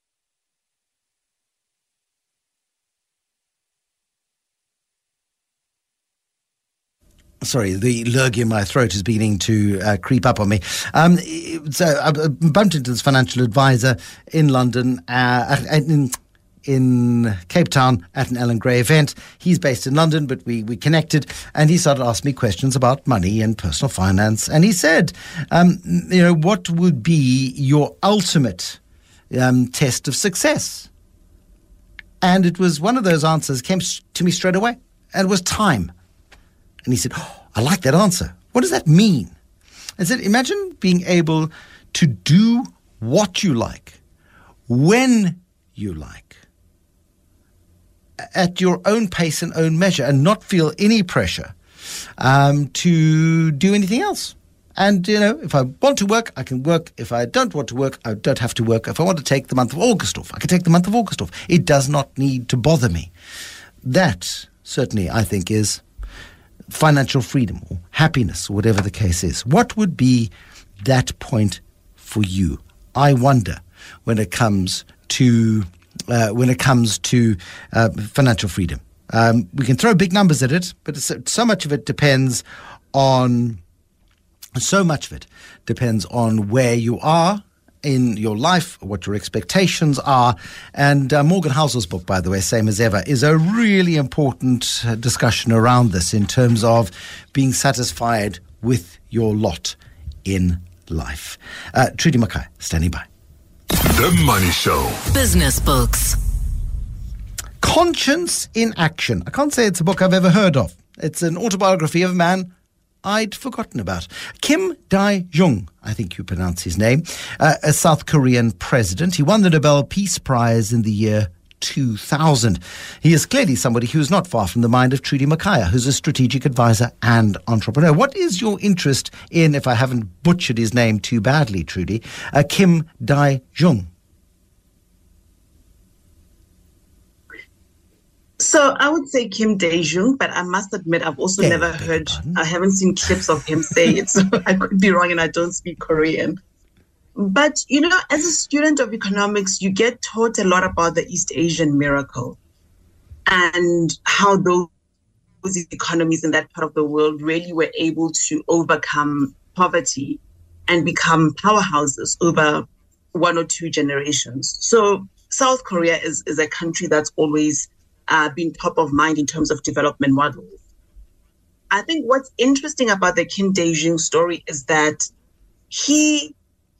Sorry, the lurgy in my throat is beginning to uh, creep up on me. Um, so I bumped into this financial advisor in London, uh, in, in Cape Town at an Alan Gray event. He's based in London, but we, we connected, and he started asking me questions about money and personal finance. And he said, um, you know, what would be your ultimate um, test of success? And it was one of those answers came to me straight away, and it was time. And he said, oh, I like that answer. What does that mean? I said, imagine being able to do what you like, when you like, at your own pace and own measure, and not feel any pressure um, to do anything else. And, you know, if I want to work, I can work. If I don't want to work, I don't have to work. If I want to take the month of August off, I can take the month of August off. It does not need to bother me. That, certainly, I think, is financial freedom or happiness, or whatever the case is. What would be that point for you? I wonder when it comes to uh, when it comes to uh, financial freedom. Um, we can throw big numbers at it, but it's, so much of it depends on so much of it depends on where you are in your life, what your expectations are. And uh, Morgan Housel's book, by the way, same as ever, is a really important uh, discussion around this in terms of being satisfied with your lot in life. Uh, Trudy Mackay, standing by. The Money Show. Business books. Conscience in Action. I can't say it's a book I've ever heard of. It's an autobiography of a man I'd forgotten about. Kim Dae-jung, I think you pronounce his name, uh, a South Korean president. He won the Nobel Peace Prize in the year two thousand. He is clearly somebody who's not far from the mind of Trudy Mackay, who's a strategic advisor and entrepreneur. What is your interest in, if I haven't butchered his name too badly, Trudy, uh, Kim Dae-jung? So I would say Kim Dae-jung, but I must admit I've also Yeah, never beg your heard, pardon. I haven't seen clips of him say it, so I could be wrong and I don't speak Korean. But, you know, as a student of economics, you get taught a lot about the East Asian miracle and how those economies in that part of the world really were able to overcome poverty and become powerhouses over one or two generations. So South Korea is, is a country that's always uh, been top of mind in terms of development models. I think what's interesting about the Kim Dae-jung story is that he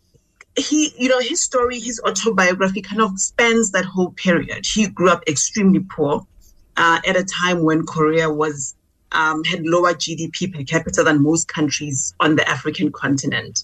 He, you know, his story, his autobiography kind of spans that whole period. He grew up extremely poor uh, at a time when Korea was um, had lower G D P per capita than most countries on the African continent.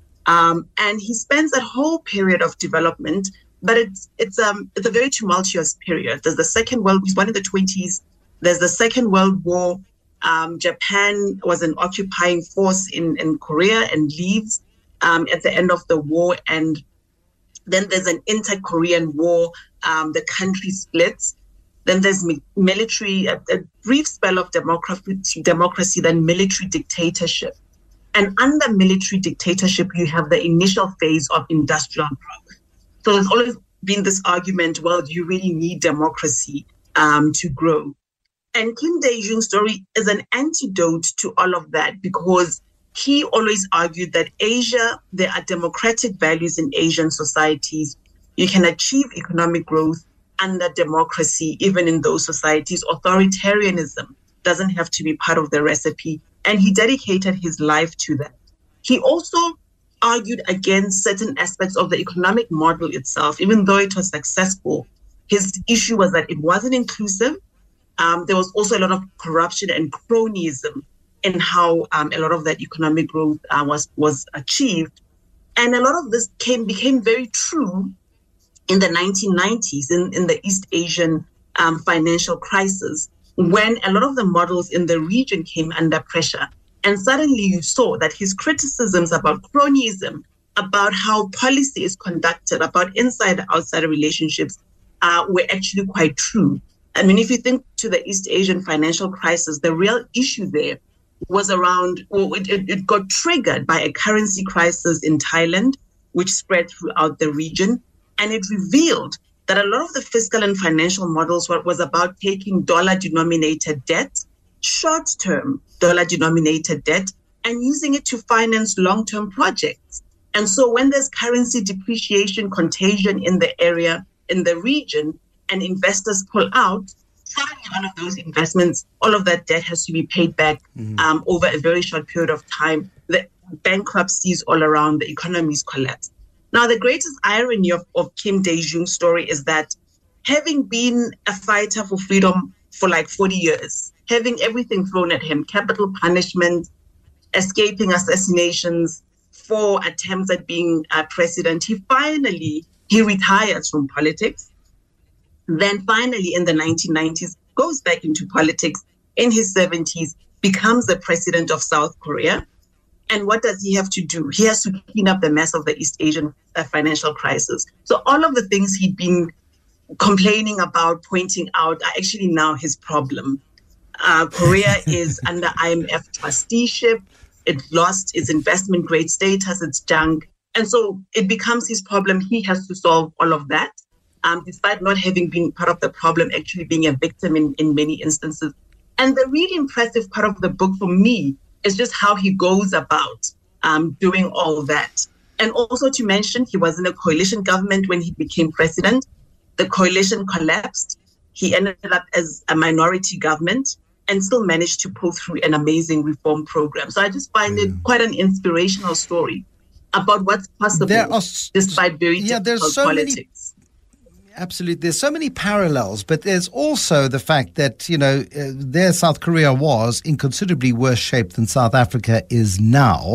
Um, and he spends that whole period of development, but it's it's um it's a very tumultuous period. There's the Second World, he's born in the twenties. There's the Second World War. Um, Japan was an occupying force in, in Korea and leaves Um, at the end of the war, and then there's an inter-Korean war. Um, the country splits. Then there's mi- military, a, a brief spell of democracy, democracy, then military dictatorship. And under military dictatorship, you have the initial phase of industrial growth. So there's always been this argument, well, you really need democracy um, to grow. And Kim Dae-jung's story is an antidote to all of that, because he always argued that Asia, there are democratic values in Asian societies. You can achieve economic growth under democracy, even in those societies. Authoritarianism doesn't have to be part of the recipe. And he dedicated his life to that. He also argued against certain aspects of the economic model itself. Even though it was successful, his issue was that it wasn't inclusive. Um, there was also a lot of corruption and cronyism in how um, a lot of that economic growth uh, was was achieved. And a lot of this came became very true in the nineteen nineties, in, in the East Asian um, financial crisis, when a lot of the models in the region came under pressure. And suddenly you saw that his criticisms about cronyism, about how policy is conducted, about inside-outside relationships uh, were actually quite true. I mean, if you think to the East Asian financial crisis, the real issue there was around, well, it, it, it got triggered by a currency crisis in Thailand, which spread throughout the region. And it revealed that a lot of the fiscal and financial models were, was about taking dollar-denominated debt, short-term dollar-denominated debt, and using it to finance long-term projects. And so when there's currency depreciation, contagion in the area, in the region, and investors pull out, suddenly one of those investments, all of that debt has to be paid back mm. um, over a very short period of time. The bankruptcies all around, the economies collapse. Now, the greatest irony of, of Kim Dae-jung's story is that having been a fighter for freedom for like forty years, having everything thrown at him, capital punishment, escaping assassinations, four attempts at being a president, he finally, he retires from politics. Then finally in the nineteen nineties, goes back into politics in his seventies, becomes the president of South Korea. And what does he have to do? He has to clean up the mess of the East Asian uh, financial crisis. So all of the things he'd been complaining about, pointing out, are actually now his problem. Uh, Korea is under I M F trusteeship. It lost its investment grade status. It's junk. And so it becomes his problem. He has to solve all of that, um, despite not having been part of the problem, actually being a victim in, in many instances. And the really impressive part of the book for me is just how he goes about um, doing all that. And also to mention, he was in a coalition government when he became president. The coalition collapsed. He ended up as a minority government and still managed to pull through an amazing reform program. So I just find mm. it quite an inspirational story about what's possible there are, despite very yeah, difficult there's so politics. Many, absolutely. There's so many parallels, but there's also the fact that, you know, uh, there South Korea was in considerably worse shape than South Africa is now.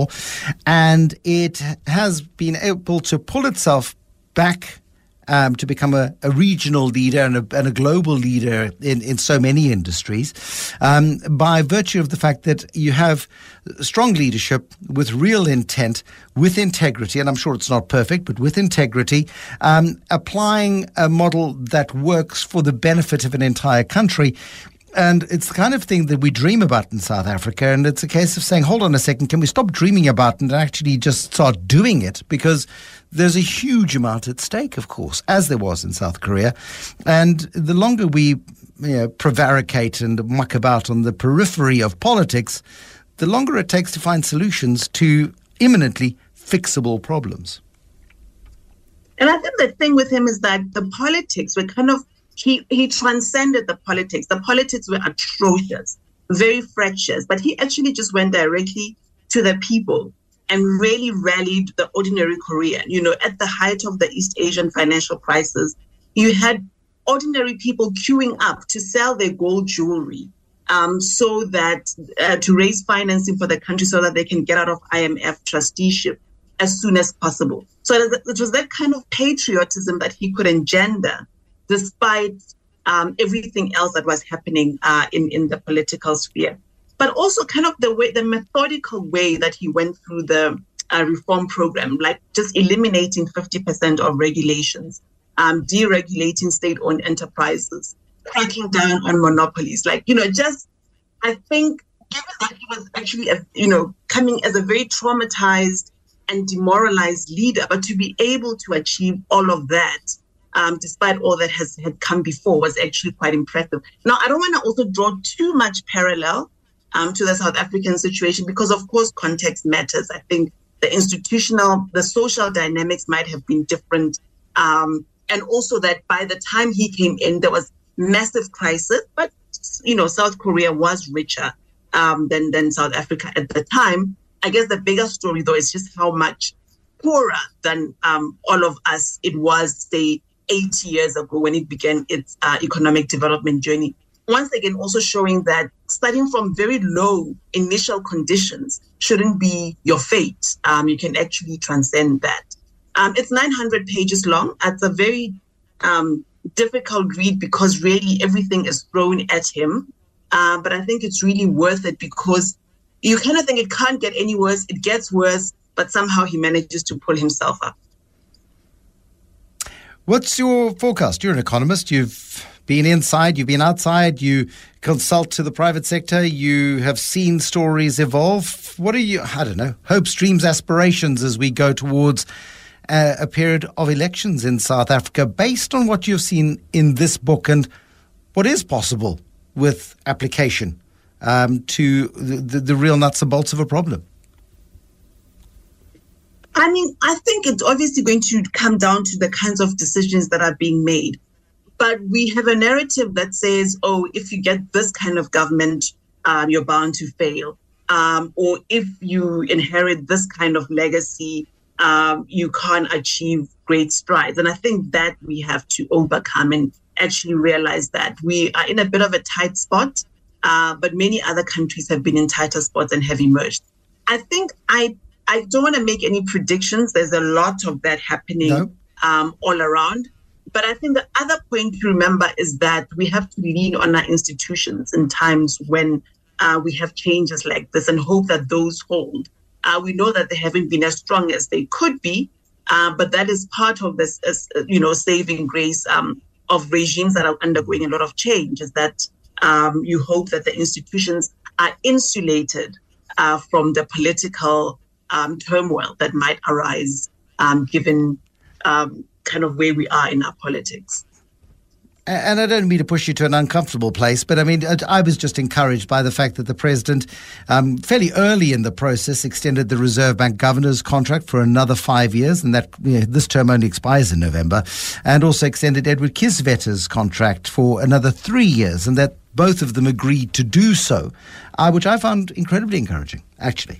And it has been able to pull itself back Um, to become a, a regional leader and a, and a global leader in, in so many industries um, by virtue of the fact that you have strong leadership with real intent, with integrity, and I'm sure it's not perfect, but with integrity, um, applying a model that works for the benefit of an entire country. And it's the kind of thing that we dream about in South Africa. And it's a case of saying, hold on a second, can we stop dreaming about it and actually just start doing it? Because there's a huge amount at stake, of course, as there was in South Korea. And the longer we you know, prevaricate and muck about on the periphery of politics, the longer it takes to find solutions to imminently fixable problems. And I think the thing with him is that the politics were kind of He he transcended the politics. The politics were atrocious, very fractious, but he actually just went directly to the people and really rallied the ordinary Korean. You know, at the height of the East Asian financial crisis, you had ordinary people queuing up to sell their gold jewelry um, so that uh, to raise financing for the country so that they can get out of I M F trusteeship as soon as possible. So it was that kind of patriotism that he could engender despite um, everything else that was happening uh, in, in the political sphere. But also kind of the way, the methodical way that he went through the uh, reform program, like just eliminating fifty percent of regulations, um, deregulating state-owned enterprises, cracking down on monopolies. Like, you know, just, I think, given that he was actually, a, you know, coming as a very traumatized and demoralized leader, but to be able to achieve all of that, Um, despite all that has had come before, was actually quite impressive. Now, I don't want to also draw too much parallel um, to the South African situation because, of course, context matters. I think the institutional, the social dynamics might have been different. Um, and also that by the time he came in, there was massive crisis. But, you know, South Korea was richer um, than, than South Africa at the time. I guess the bigger story, though, is just how much poorer than um, all of us it was, say, eighty years ago when it began its uh, economic development journey. Once again, also showing that starting from very low initial conditions shouldn't be your fate. Um, you can actually transcend that. Um, it's nine hundred pages long. It's a very um, difficult read because really everything is thrown at him. Uh, but I think it's really worth it because you kind of think it can't get any worse. It gets worse, but somehow he manages to pull himself up. What's your forecast? You're an economist. You've been inside, you've been outside, you consult to the private sector, you have seen stories evolve. What are you, I don't know, hopes, dreams, aspirations as we go towards uh, a period of elections in South Africa based on what you've seen in this book and what is possible with application um, to the, the, the real nuts and bolts of a problem? I mean, I think it's obviously going to come down to the kinds of decisions that are being made. But we have a narrative that says, oh, if you get this kind of government, um, you're bound to fail. Um, or if you inherit this kind of legacy, um, you can't achieve great strides. And I think that we have to overcome and actually realize that we are in a bit of a tight spot, uh, but many other countries have been in tighter spots and have emerged. I think I I don't want to make any predictions. There's a lot of that happening no. um, all around. But I think the other point to remember is that we have to lean on our institutions in times when uh, we have changes like this and hope that those hold. Uh, we know that they haven't been as strong as they could be, uh, but that is part of this, uh, you know, saving grace um, of regimes that are undergoing a lot of change, is that um, you hope that the institutions are insulated uh, from the political um, turmoil that might arise um, given um, kind of where we are in our politics. And I don't mean to push you to an uncomfortable place, but I mean, I was just encouraged by the fact that the president, um, fairly early in the process, extended the Reserve Bank governor's contract for another five years, and that you know, this term only expires in November, and also extended Edward Kieswetter's contract for another three years, and that both of them agreed to do so, uh, which I found incredibly encouraging, actually.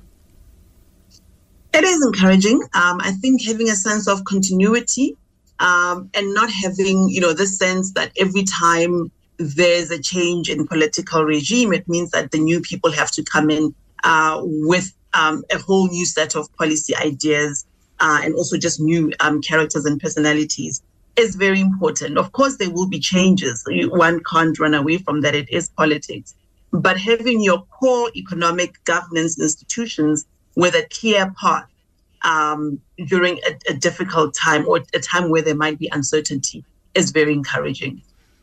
It is encouraging. Um, I think having a sense of continuity Um, and not having, you know, this sense that every time there's a change in political regime, it means that the new people have to come in uh, with um, a whole new set of policy ideas uh, and also just new um, characters and personalities is very important. Of course, there will be changes. One can't run away from that. It is politics. But having your core economic governance institutions with a clear path Um, during a, a difficult time or a time where there might be uncertainty is very encouraging.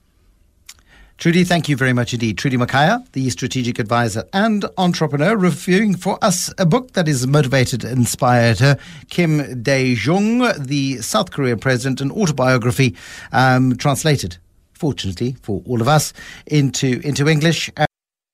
Trudy, thank you very much indeed. Trudy Makaya, the strategic advisor and entrepreneur, reviewing for us a book that has motivated and inspired her. Kim Dae-jung, the South Korean president, an autobiography um, translated, fortunately for all of us, into, into English. Uh,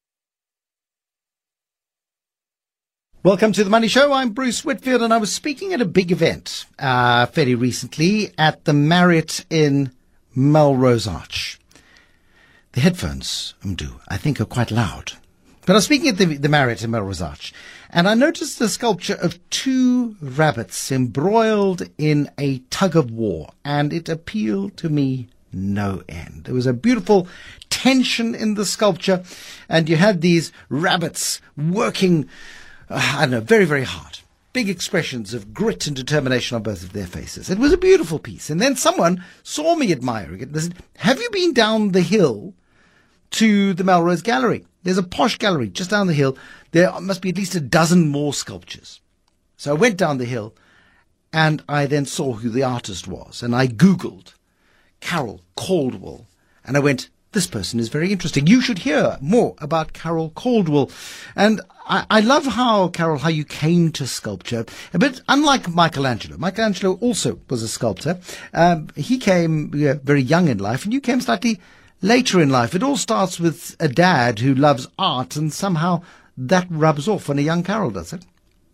Welcome to The Money Show. I'm Bruce Whitfield, and I was speaking at a big event uh, fairly recently at the Marriott in Melrose Arch. The headphones, umdu, I think, are quite loud. But I was speaking at the, the Marriott in Melrose Arch, and I noticed the sculpture of two rabbits embroiled in a tug-of-war, and it appealed to me no end. There was a beautiful tension in the sculpture, and you had these rabbits working I don't know, very, very hard. Big expressions of grit and determination on both of their faces. It was a beautiful piece. And then someone saw me admiring it and said, have you been down the hill to the Melrose Gallery? There's a posh gallery just down the hill. There must be at least a dozen more sculptures. So I went down the hill and I then saw who the artist was. And I Googled Carol Caldwell. And I went, this person is very interesting. You should hear more about Carol Caldwell. And I, I love how, Carol, how you came to sculpture. A bit unlike Michelangelo. Michelangelo also was a sculptor. Um, he came uh, very young in life, and you came slightly later in life. It all starts with a dad who loves art, and somehow that rubs off on a young Carol, does it?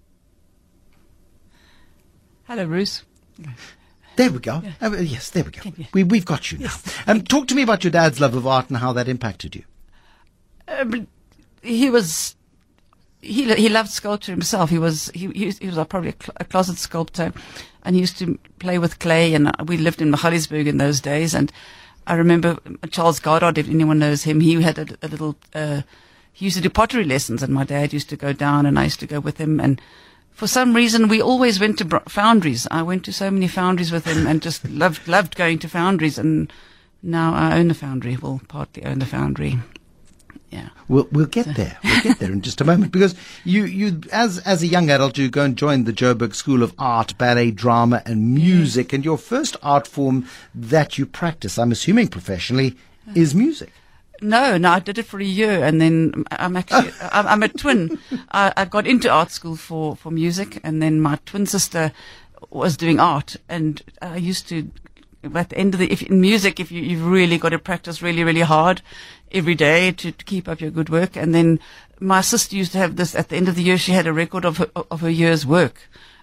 Hello, Bruce. There we go. Yeah. Uh, yes, there we go. We, we've got you now. Yes. Um, talk to me about your dad's love of art and how that impacted you. Uh, he was, he he loved sculpture himself. He was he he was, he was probably a, cl- a closet sculptor, and he used to play with clay. And we lived in Magaliesburg in those days. And I remember Charles Goddard, if anyone knows him, he had a, a little. Uh, he used to do pottery lessons, and my dad used to go down, and I used to go with him. And for some reason, we always went to foundries. I went to so many foundries with him and just loved loved going to foundries. And now I own the foundry. Well, partly own the foundry. Yeah. We'll we'll get so. there. We'll get there in just a moment, because you you as as a young adult you go and join the Joburg School of Art, Ballet, Drama, and Music, and your first art form that you practice, I'm assuming professionally, is music. No, no, I did it for a year, and then I'm actually, I'm, I'm a twin. I, I got into art school for, for music, and then my twin sister was doing art, and I used to, at the end of the, if in music, if you, you've really got to practice really, really hard every day to, to keep up your good work. And then my sister used to have this, at the end of the year, she had a record of her, of her year's work.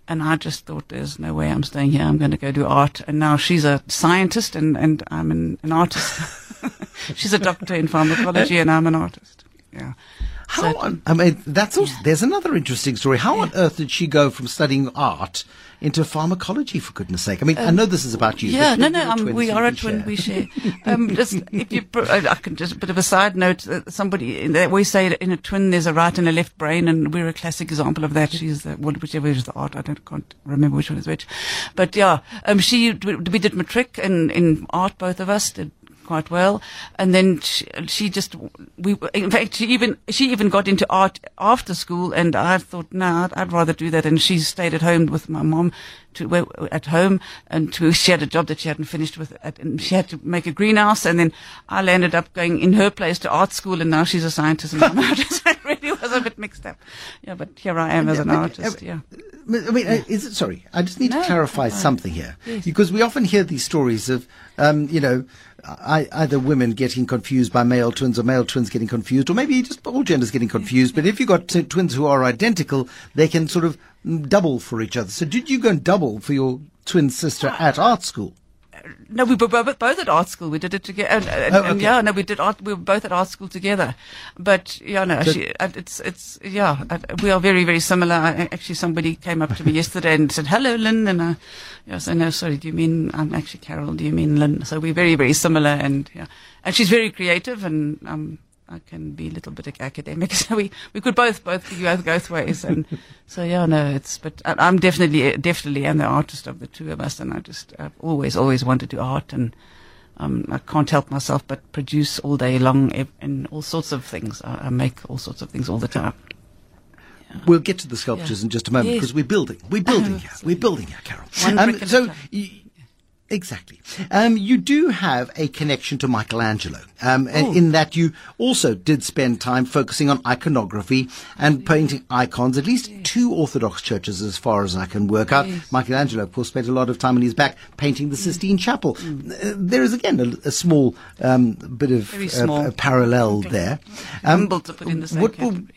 And I just thought, there's no way I'm staying here. I'm going to go do art. And now she's a scientist, and, and I'm an, an artist. She's a doctor in pharmacology, and I'm an artist. Yeah. How on, I mean, that's also, there's another interesting story. How on earth did she go from studying art into pharmacology, for goodness sake? I mean, um, I know this is about you. Yeah, no, no, um, we are a twin, share. we share. um, just, if you, I can just, a bit of a side note, uh, somebody, they always say that in a twin there's a right and a left brain, and we're a classic example of that. She's the, whichever is the art, I don't, can't remember which one is which. But yeah, um, she, we did matric in, in art, both of us, did quite well, and then she, she just we in fact she even she even got into art after school, and I thought, no, I'd, I'd rather do that, and she stayed at home with my mom to well, at home, and to, she had a job that she hadn't finished with, and she had to make a greenhouse, and then I ended up going in her place to art school, and now she's a scientist and I'm an artist. It really was a bit mixed up, yeah, but here I am as an artist. Yeah, I mean, yeah. is it sorry? I just need no, to clarify something here, yes. Because we often hear these stories of, um, you know, I, either women getting confused by male twins, or male twins getting confused, or maybe just all genders getting confused. But if you've got t- twins who are identical, they can sort of double for each other. So did you go and double for your twin sister at art school? No, we were both at art school. We did it together. And, and, oh, okay. and yeah, no, we did art. We were both at art school together. But yeah, no, So- she, it's it's yeah, uh, we are very very similar. I, actually, somebody came up to me yesterday and said, "Hello, Lynn," and I, yeah, so no, sorry, do you mean I'm actually Carol? Do you mean Lynn? So we're very very similar, and yeah, and she's very creative, and um, I can be a little bit academic, so we, we could both both go both ways, and so yeah, no, it's but I- I'm definitely definitely am the artist of the two of us, and I just I've always always wanted to do art, and um, I can't help myself but produce all day long ev- and all sorts of things. I, I make all sorts of things all the time. We'll get to the sculptures Yeah. in just a moment, Yes. because we're building. We're building Oh, here. We're building here, Carol. One Um, brick at a so, time. y- exactly. Um, you do have a connection to Michelangelo, um, and Oh. in that you also did spend time focusing on iconography and painting icons, at least two Orthodox churches, as far as I can work out. Yes. Michelangelo, of course, spent a lot of time on his back painting the Sistine Chapel. Uh, there is, again, a, a small um, bit of Very uh, small. a parallel there. Um, Humble to put in the same what will- category.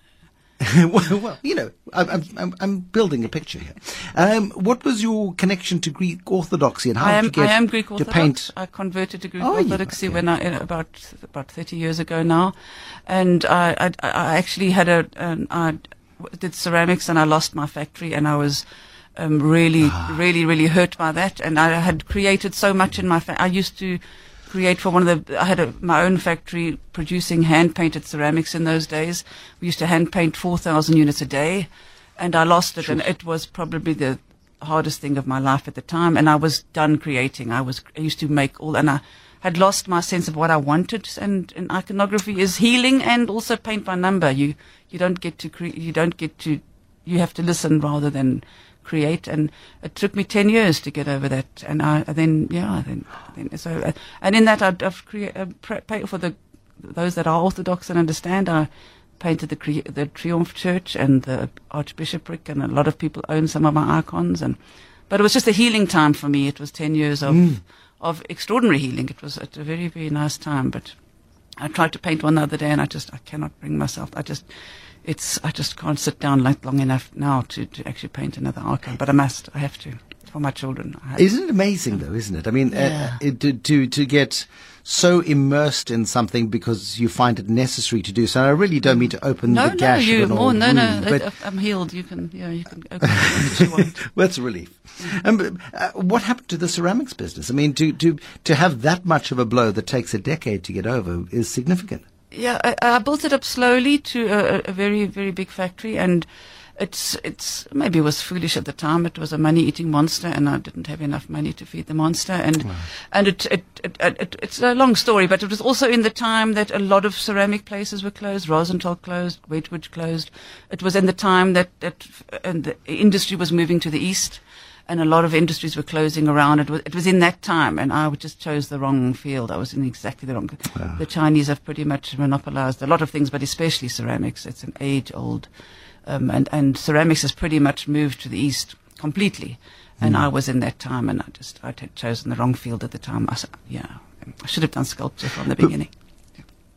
well, well, you know, I'm, I'm, I'm building a picture here. Um, what was your connection to Greek Orthodoxy, and how I am, did you get I am Greek to Orthodox. paint? I converted to Greek Oh, you- Orthodoxy okay. when I uh, about about thirty years ago now, and I I, I actually had a an, I did ceramics, and I lost my factory, and I was um, really Ah. really really hurt by that, and I had created so much in my fa- I used to create for one of the, I had a, my own factory producing hand-painted ceramics in those days. We used to hand-paint four thousand units a day, and I lost it, and it was probably the hardest thing of my life at the time, and I was done creating. I was, I used to make all, and I had lost my sense of what I wanted, and, and iconography is healing and also paint by number. You, you don't get to cre- you don't get to, you have to listen rather than create, and it took me ten years to get over that, and I and then yeah then, then so uh, and in that I've, I've created uh, pr- pay for the those that are Orthodox and understand. I painted the cre- the Triumph Church and the Archbishopric, and a lot of people own some of my icons, and but it was just a healing time for me. It was ten years of Mm. of extraordinary healing. It was a very very nice time, but I tried to paint one the other day, and I just I cannot bring myself. I just It's I just can't sit down like long enough now to, to actually paint another icon, but I must. I have to for my children. I have Isn't it amazing, though, isn't it? I mean, Yeah. uh, it, to, to to get so immersed in something because you find it necessary to do so. And I really don't mean to open no, the no, gash you of an more. old No, no, wound, but it- I'm healed. You can, yeah, you can open it as much as you want. well, that's a relief. Um, but, uh, what happened to the ceramics business? I mean, to, to, to have that much of a blow that takes a decade to get over is significant. Yeah, I, I built it up slowly to a, a very, very big factory, and it's it's maybe it was foolish at the time. It was a money-eating monster, and I didn't have enough money to feed the monster. And and it, it, it, it, it it's a long story, but it was also in the time that a lot of ceramic places were closed. Rosenthal closed, Wedgwood closed. It was in the time that that and the industry was moving to the east, and a lot of industries were closing around. It was, it was in that time, and I just chose the wrong field. I was in exactly the wrong. Wow. The Chinese have pretty much monopolized a lot of things, but especially ceramics. It's an age-old, um, and and ceramics has pretty much moved to the east completely. And Mm. I was in that time, and I just I had chosen the wrong field at the time. I, s- yeah, I should have done sculpture from the beginning.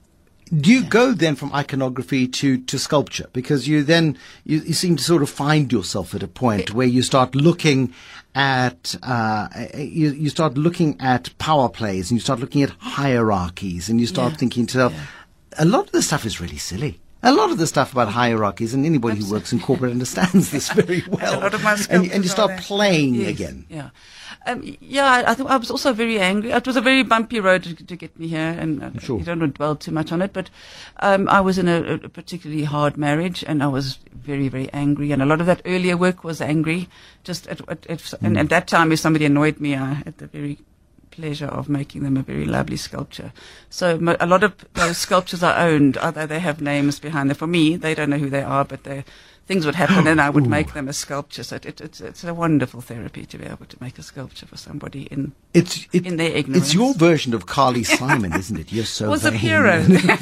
Do you go then from iconography to, to sculpture? Because you then, you, you seem to sort of find yourself at a point where you start looking at, uh, you, you start looking at power plays and you start looking at hierarchies and you start Yeah. thinking to yourself, Yeah. a lot of this stuff is really silly. A lot of the stuff about hierarchies, and anybody who works in corporate understands this very well. A lot of my and, and you sculptures start are there. playing Yes, again. Yeah. Um, yeah, I, think I was also very angry. It was a very bumpy road to, to get me here, and uh, Sure. you don't want to dwell too much on it. But um, I was in a, a particularly hard marriage, and I was very, very angry. And a lot of that earlier work was angry. Just at, at, at, and Mm. at that time, if somebody annoyed me, I had the very pleasure of making them a very lovely sculpture. So mo- a lot of those sculptures I owned, although they have names behind them. For me, they don't know who they are, but they things would happen and I would Ooh. make them a sculpture. So it, it, it's, it's a wonderful therapy to be able to make a sculpture for somebody in It's, it, in their ignorance. it's your version of Carly Simon, isn't it? You're so was a vain. hero.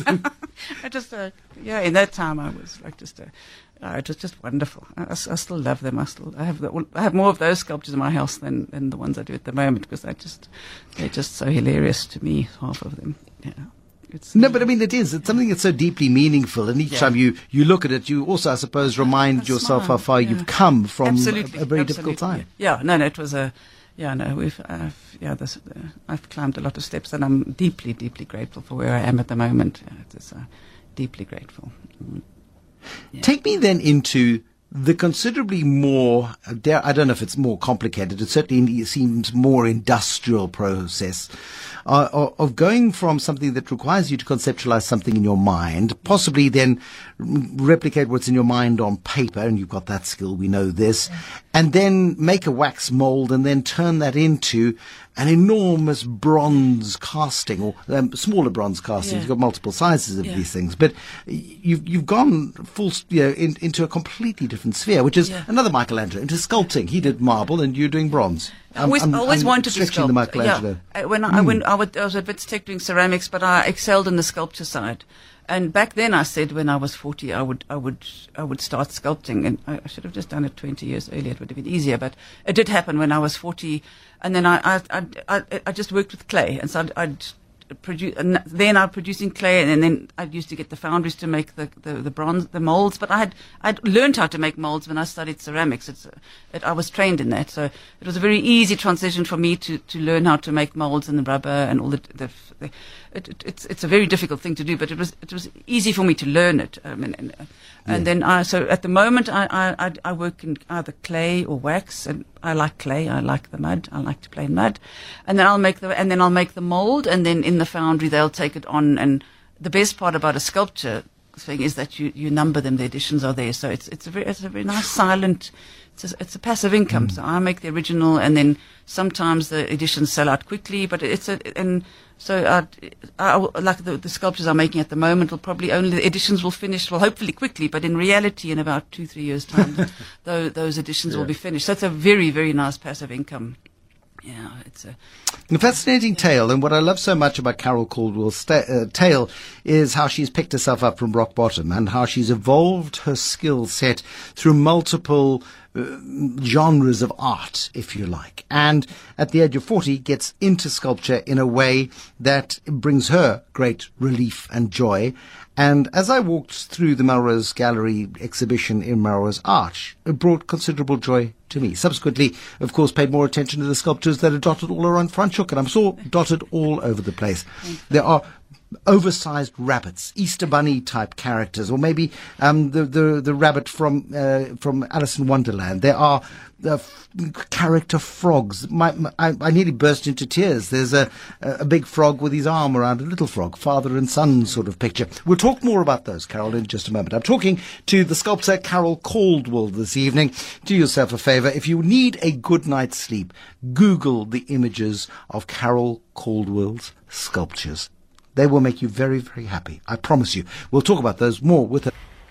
I just, uh, yeah, in that time I was like just a, uh, it was just wonderful. I, I s- I still love them. I still, I have, the, I have more of those sculptures in my house than, than the ones I do at the moment because they just, they're just so hilarious to me. Half of them, yeah. It's, No, but I mean, it is. It's something that's so deeply meaningful. And each Yeah. time you, you look at it, you also, I suppose, remind I yourself smile, how far yeah. you've come from Absolutely, a, a very absolutely. difficult time. Yeah, no, no, it was a, yeah, no, we've, I've, yeah, this, uh, I've climbed a lot of steps, and I'm deeply, deeply grateful for where I am at the moment. Yeah, it's uh, deeply grateful. Mm. Yeah. Take me then into the considerably more, uh, dare- I don't know if it's more complicated, it certainly seems more industrial process uh, of of going from something that requires you to conceptualize something in your mind, possibly then r- replicate what's in your mind on paper, and you've got that skill, we know this, and then make a wax mold and then turn that into an enormous bronze casting, or um, smaller bronze castings. Yeah. You've got multiple sizes of Yeah. these things, but you've you've gone full, you know, in, into a completely different sphere, which is Yeah. another Michelangelo, into sculpting. He did marble, and you're doing bronze. I always, I'm, I always I'm wanted to stretching sculpt. the Michelangelo. Yeah. Uh, When I, I went, I, would, I was at Witstech doing ceramics, but I excelled in the sculpture side. And back then, I said when I was forty, I would, I would, I would start sculpting, and I, I should have just done it twenty years earlier. It would have been easier, but it did happen when I was forty. And then I, I, I, I, I just worked with clay, and so I'd, I'd produce. And then I was producing clay, and then I used to get the foundries to make the, the, the bronze, the molds. But I had, I'd learned how to make molds when I studied ceramics. It's, it, I was trained in that, so it was a very easy transition for me to, to learn how to make molds and the rubber and all the. the, the it, it, it's it's a very difficult thing to do, but it was it was easy for me to learn it. Um, and and, and Yeah. then I so at the moment I, I I I work in either clay or wax, and I like clay. I like the mud. I like to play in mud, and then I'll make the and then I'll make the mold, and then in the foundry they'll take it on. And the best part about a sculpture thing is that you, you number them. The editions are there, so it's it's a very it's a very nice silent. It's a, it's a passive income. So I make the original, and then sometimes the editions sell out quickly. But it's a and so I, I like the, the sculptures I'm making at the moment will probably only the editions will finish well hopefully quickly. But in reality, in about two three years time, those, those editions Yeah. will be finished. So it's a very very nice passive income. Yeah, it's a A fascinating tale, and what I love so much about Carol Caldwell's sta- uh, tale is how she's picked herself up from rock bottom and how she's evolved her skill set through multiple uh, genres of art, if you like, and at the age of forty gets into sculpture in a way that brings her great relief and joy. And as I walked through the Melrose Gallery exhibition in Melrose Arch, it brought considerable joy to me. Subsequently, of course, paid more attention to the sculptures that are dotted all around Franschhoek, and I'm saw dotted all over the place. There are oversized rabbits, Easter Bunny type characters, or maybe um, the, the the rabbit from uh, from Alice in Wonderland. There are uh, f- character frogs. My, my, I, I nearly burst into tears. There's a a big frog with his arm around a little frog, father and son sort of picture. We'll talk more about those, Carol, in just a moment. I'm talking to the sculptor Carol Caldwell this evening. Do yourself a favour. If you need a good night's sleep, Google the images of Carol Caldwell's sculptures. They will make you very, very happy. I promise you. We'll talk about those more with her.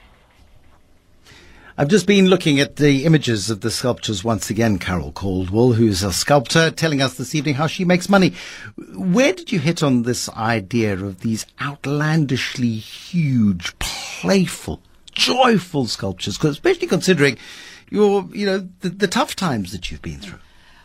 I've just been looking at the images of the sculptures once again. Carol Caldwell, who's a sculptor, telling us this evening how she makes money. Where did you hit on this idea of these outlandishly huge, playful, joyful sculptures? 'Cause especially considering your, you know, the, the tough times that you've been through.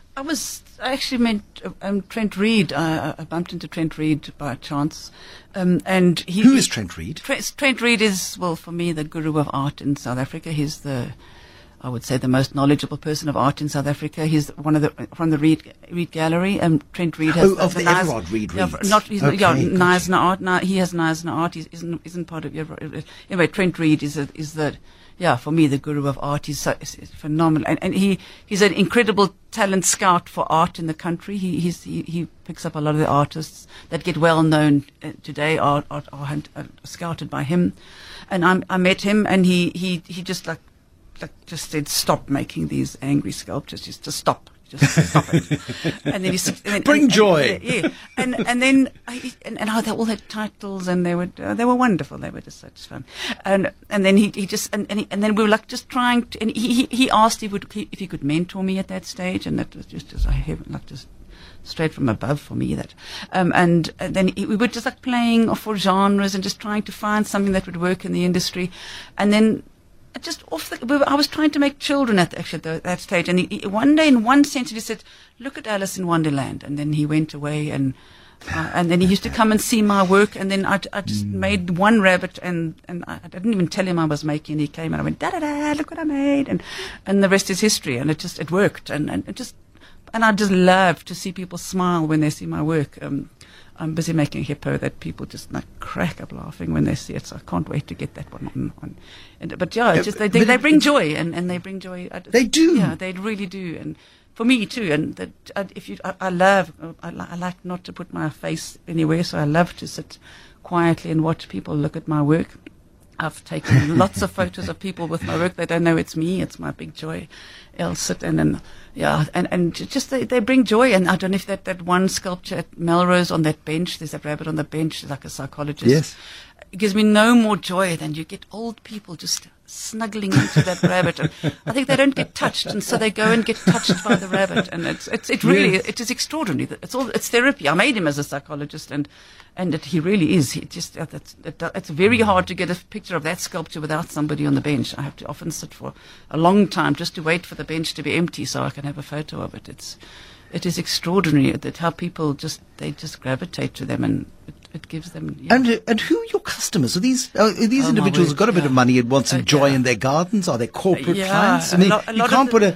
I was I actually met um, Trent Reid. I, I bumped into Trent Reid by chance, um, and he. Who is Trent Reid? Trent, Trent Reid is, well, for me, the guru of art in South Africa. He's the, I would say, the most knowledgeable person of art in South Africa. He's one of the from the Reid Reid Gallery, and Trent Reid has oh, of the, the Everard Reid. Yeah, not he's okay, yeah, Knysna Art. No, he has Knysna Art. He isn't isn't part of Everard. Anyway, Trent Reid is a, is the. Yeah, for me, the guru of art. He's, so, he's phenomenal, and, and he he's an incredible talent scout for art in the country. He he's, he he picks up a lot of the artists that get well known uh, today are, are, are, are scouted by him. And I I met him, and he he he just like like just said, stop making these angry sculptures. Just to stop. Just stop it. And then he and then, bring and, joy. And, yeah, and and then I, and, and oh, they all had titles, and they were uh, they were wonderful. They were just such fun. And and then he he just and and, he, and then we were like just trying to, and he he asked if he would if he could mentor me at that stage, and that was just as I have like just straight from above for me that. Um, and, and then he, we were just like playing for genres and just trying to find something that would work in the industry, and then. Just off the, I was trying to make children at actually at that stage, and he, he, one day in one sentence he said, "Look at Alice in Wonderland," and then he went away, and uh, and then he used to come and see my work, and then I, I just mm. made one rabbit, and and I, I didn't even tell him I was making. He came and I went, "Da da da! Look what I made," and and the rest is history, and it just it worked, and and it just and I just love to see people smile when they see my work. Um, I'm busy making a hippo that people just like crack up laughing when they see it, so I can't wait to get that one on. on. And, but yeah, it's just they they, they bring joy, and, and they bring joy. I, they do. Yeah, they really do, and for me too. And that uh, if you, I, I love, I, I like not to put my face anywhere, so I love to sit quietly and watch people look at my work. I've taken lots of photos of people with my work. They don't know it's me. It's my big joy. I'll sit and, and yeah, and, and just they, they bring joy. And I don't know if that, that one sculpture at Melrose on that bench, there's that rabbit on the bench, like a psychologist. Yes. It gives me no more joy than you get old people just snuggling into that rabbit. And I think they don't get touched, and so they go and get touched by the rabbit. And it's it's it really yes. it is extraordinary. It's all it's therapy. I made him as a psychologist, and and it, he really is. He just uh, it's, it, it's very hard to get a picture of that sculpture without somebody on the bench. I have to often sit for a long time just to wait for the bench to be empty so I can have a photo of it. It's it is extraordinary that how people just they just gravitate to them, and it, it gives them. Yeah. And uh, and who are your customers? Are these uh, are these oh, individuals who've got a bit yeah. of money and want some uh, joy yeah. in their gardens? Are they corporate yeah, clients? I mean, lot, you can't put a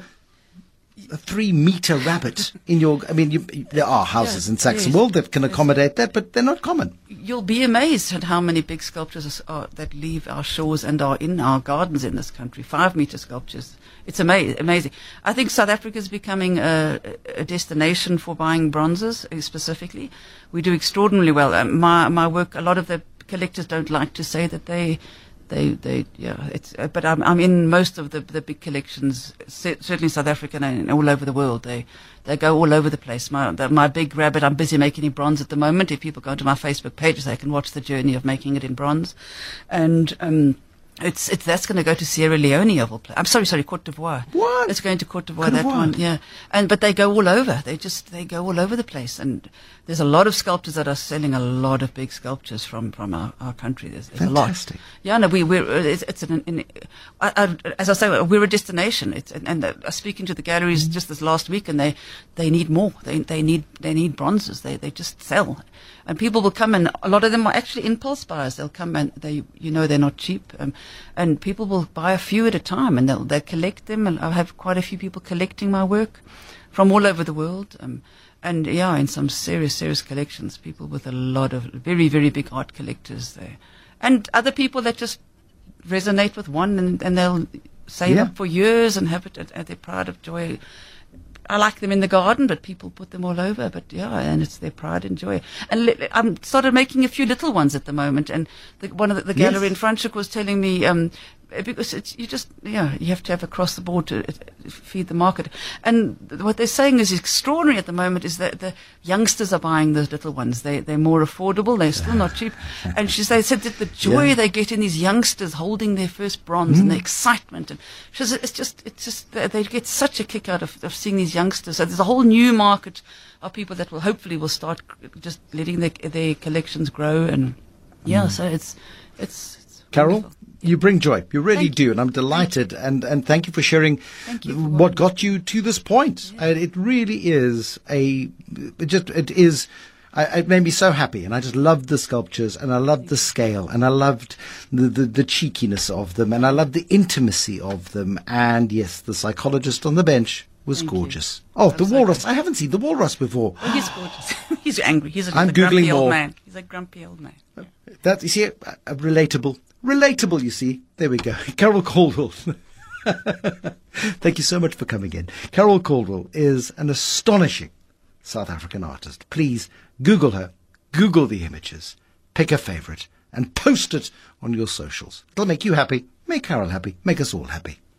a three meter rabbit in your. I mean, you, there are houses yeah, in Saxonwold yes, that can accommodate yes. that, but they're not common. You'll be amazed at how many big sculptures are, that leave our shores and are in our gardens in this country. Five meter sculptures. It's ama- amazing. I think South Africa is becoming a, a destination for buying bronzes, uh, specifically. We do extraordinarily well. Um, my my work. A lot of the collectors don't like to say that they. They, they, yeah, it's, uh, but I'm, I'm in most of the, the big collections, c- certainly South Africa and all over the world. They, they go all over the place. My, the, my big rabbit, I'm busy making in bronze at the moment. If people go to my Facebook page, they can watch the journey of making it in bronze. And, um, It's it's that's going to go to Sierra Leone of all places. I'm sorry, sorry, Côte d'Ivoire. What? It's going to Côte d'Ivoire. Côte that d'Ivoire. one, yeah. And but they go all over. They just they go all over the place. And there's a lot of sculptors that are selling a lot of big sculptures from from our, our country. There's, there's Fantastic. a lot. Yeah, no, we we're it's, it's an, an I, I, as I say, we're a destination. It's and, and uh, speaking to the galleries just this last week, and they they need more. They they need they need bronzes. They they just sell. And people will come, and a lot of them are actually impulse buyers. They'll come and they, you know, they're not cheap. Um, and people will buy a few at a time, and they'll, they'll collect them. And I have quite a few people collecting my work from all over the world. Um, and yeah, in some serious, serious collections, people with a lot of very, very big art collectors there. And other people that just resonate with one, and, and they'll save Yeah. up for years and have it at, at their pride of joy. I like them in the garden, but people put them all over. But yeah, and it's their pride and joy. And li- I'm started making a few little ones at the moment. And the, one of the, the gallery Yes. in Franschhoek was telling me, um, because it's, you just, yeah, you have to have across the board to uh, feed the market. And th- what they're saying is extraordinary at the moment is that the youngsters are buying those little ones. They, they're more affordable. They're still not cheap. And she they said that the joy Yeah. they get in these youngsters holding their first bronze Mm. and the excitement. And she said it's just, it's just, they they get such a kick out of, of seeing these youngsters. So there's a whole new market of people that will hopefully will start just letting their, their collections grow. And yeah, so it's, it's, it's Carol? wonderful. You bring joy. You really Thank do. And I'm delighted. And, and thank you for sharing Thank you for what got you to this point. Yeah. And it really is a, it just, it is, I, it made me so happy. And I just loved the sculptures and I loved the scale and I loved the, the, the cheekiness of them and I loved the intimacy of them. And yes, the psychologist on the bench was Thank gorgeous. you. Oh, That the was so walrus. good. I haven't seen the walrus before. Oh, he's gorgeous. He's angry. He's a, I'm he's a grumpy Googling old more. man. He's a grumpy old man. Yeah. That, you see, uh, uh, relatable. Relatable, you see. There we go. Carol Caldwell. Thank you so much for coming in. Carol Caldwell is an astonishing South African artist. Please Google her, Google the images, pick a favorite, and post it on your socials. It'll make you happy, make Carol happy, make us all happy.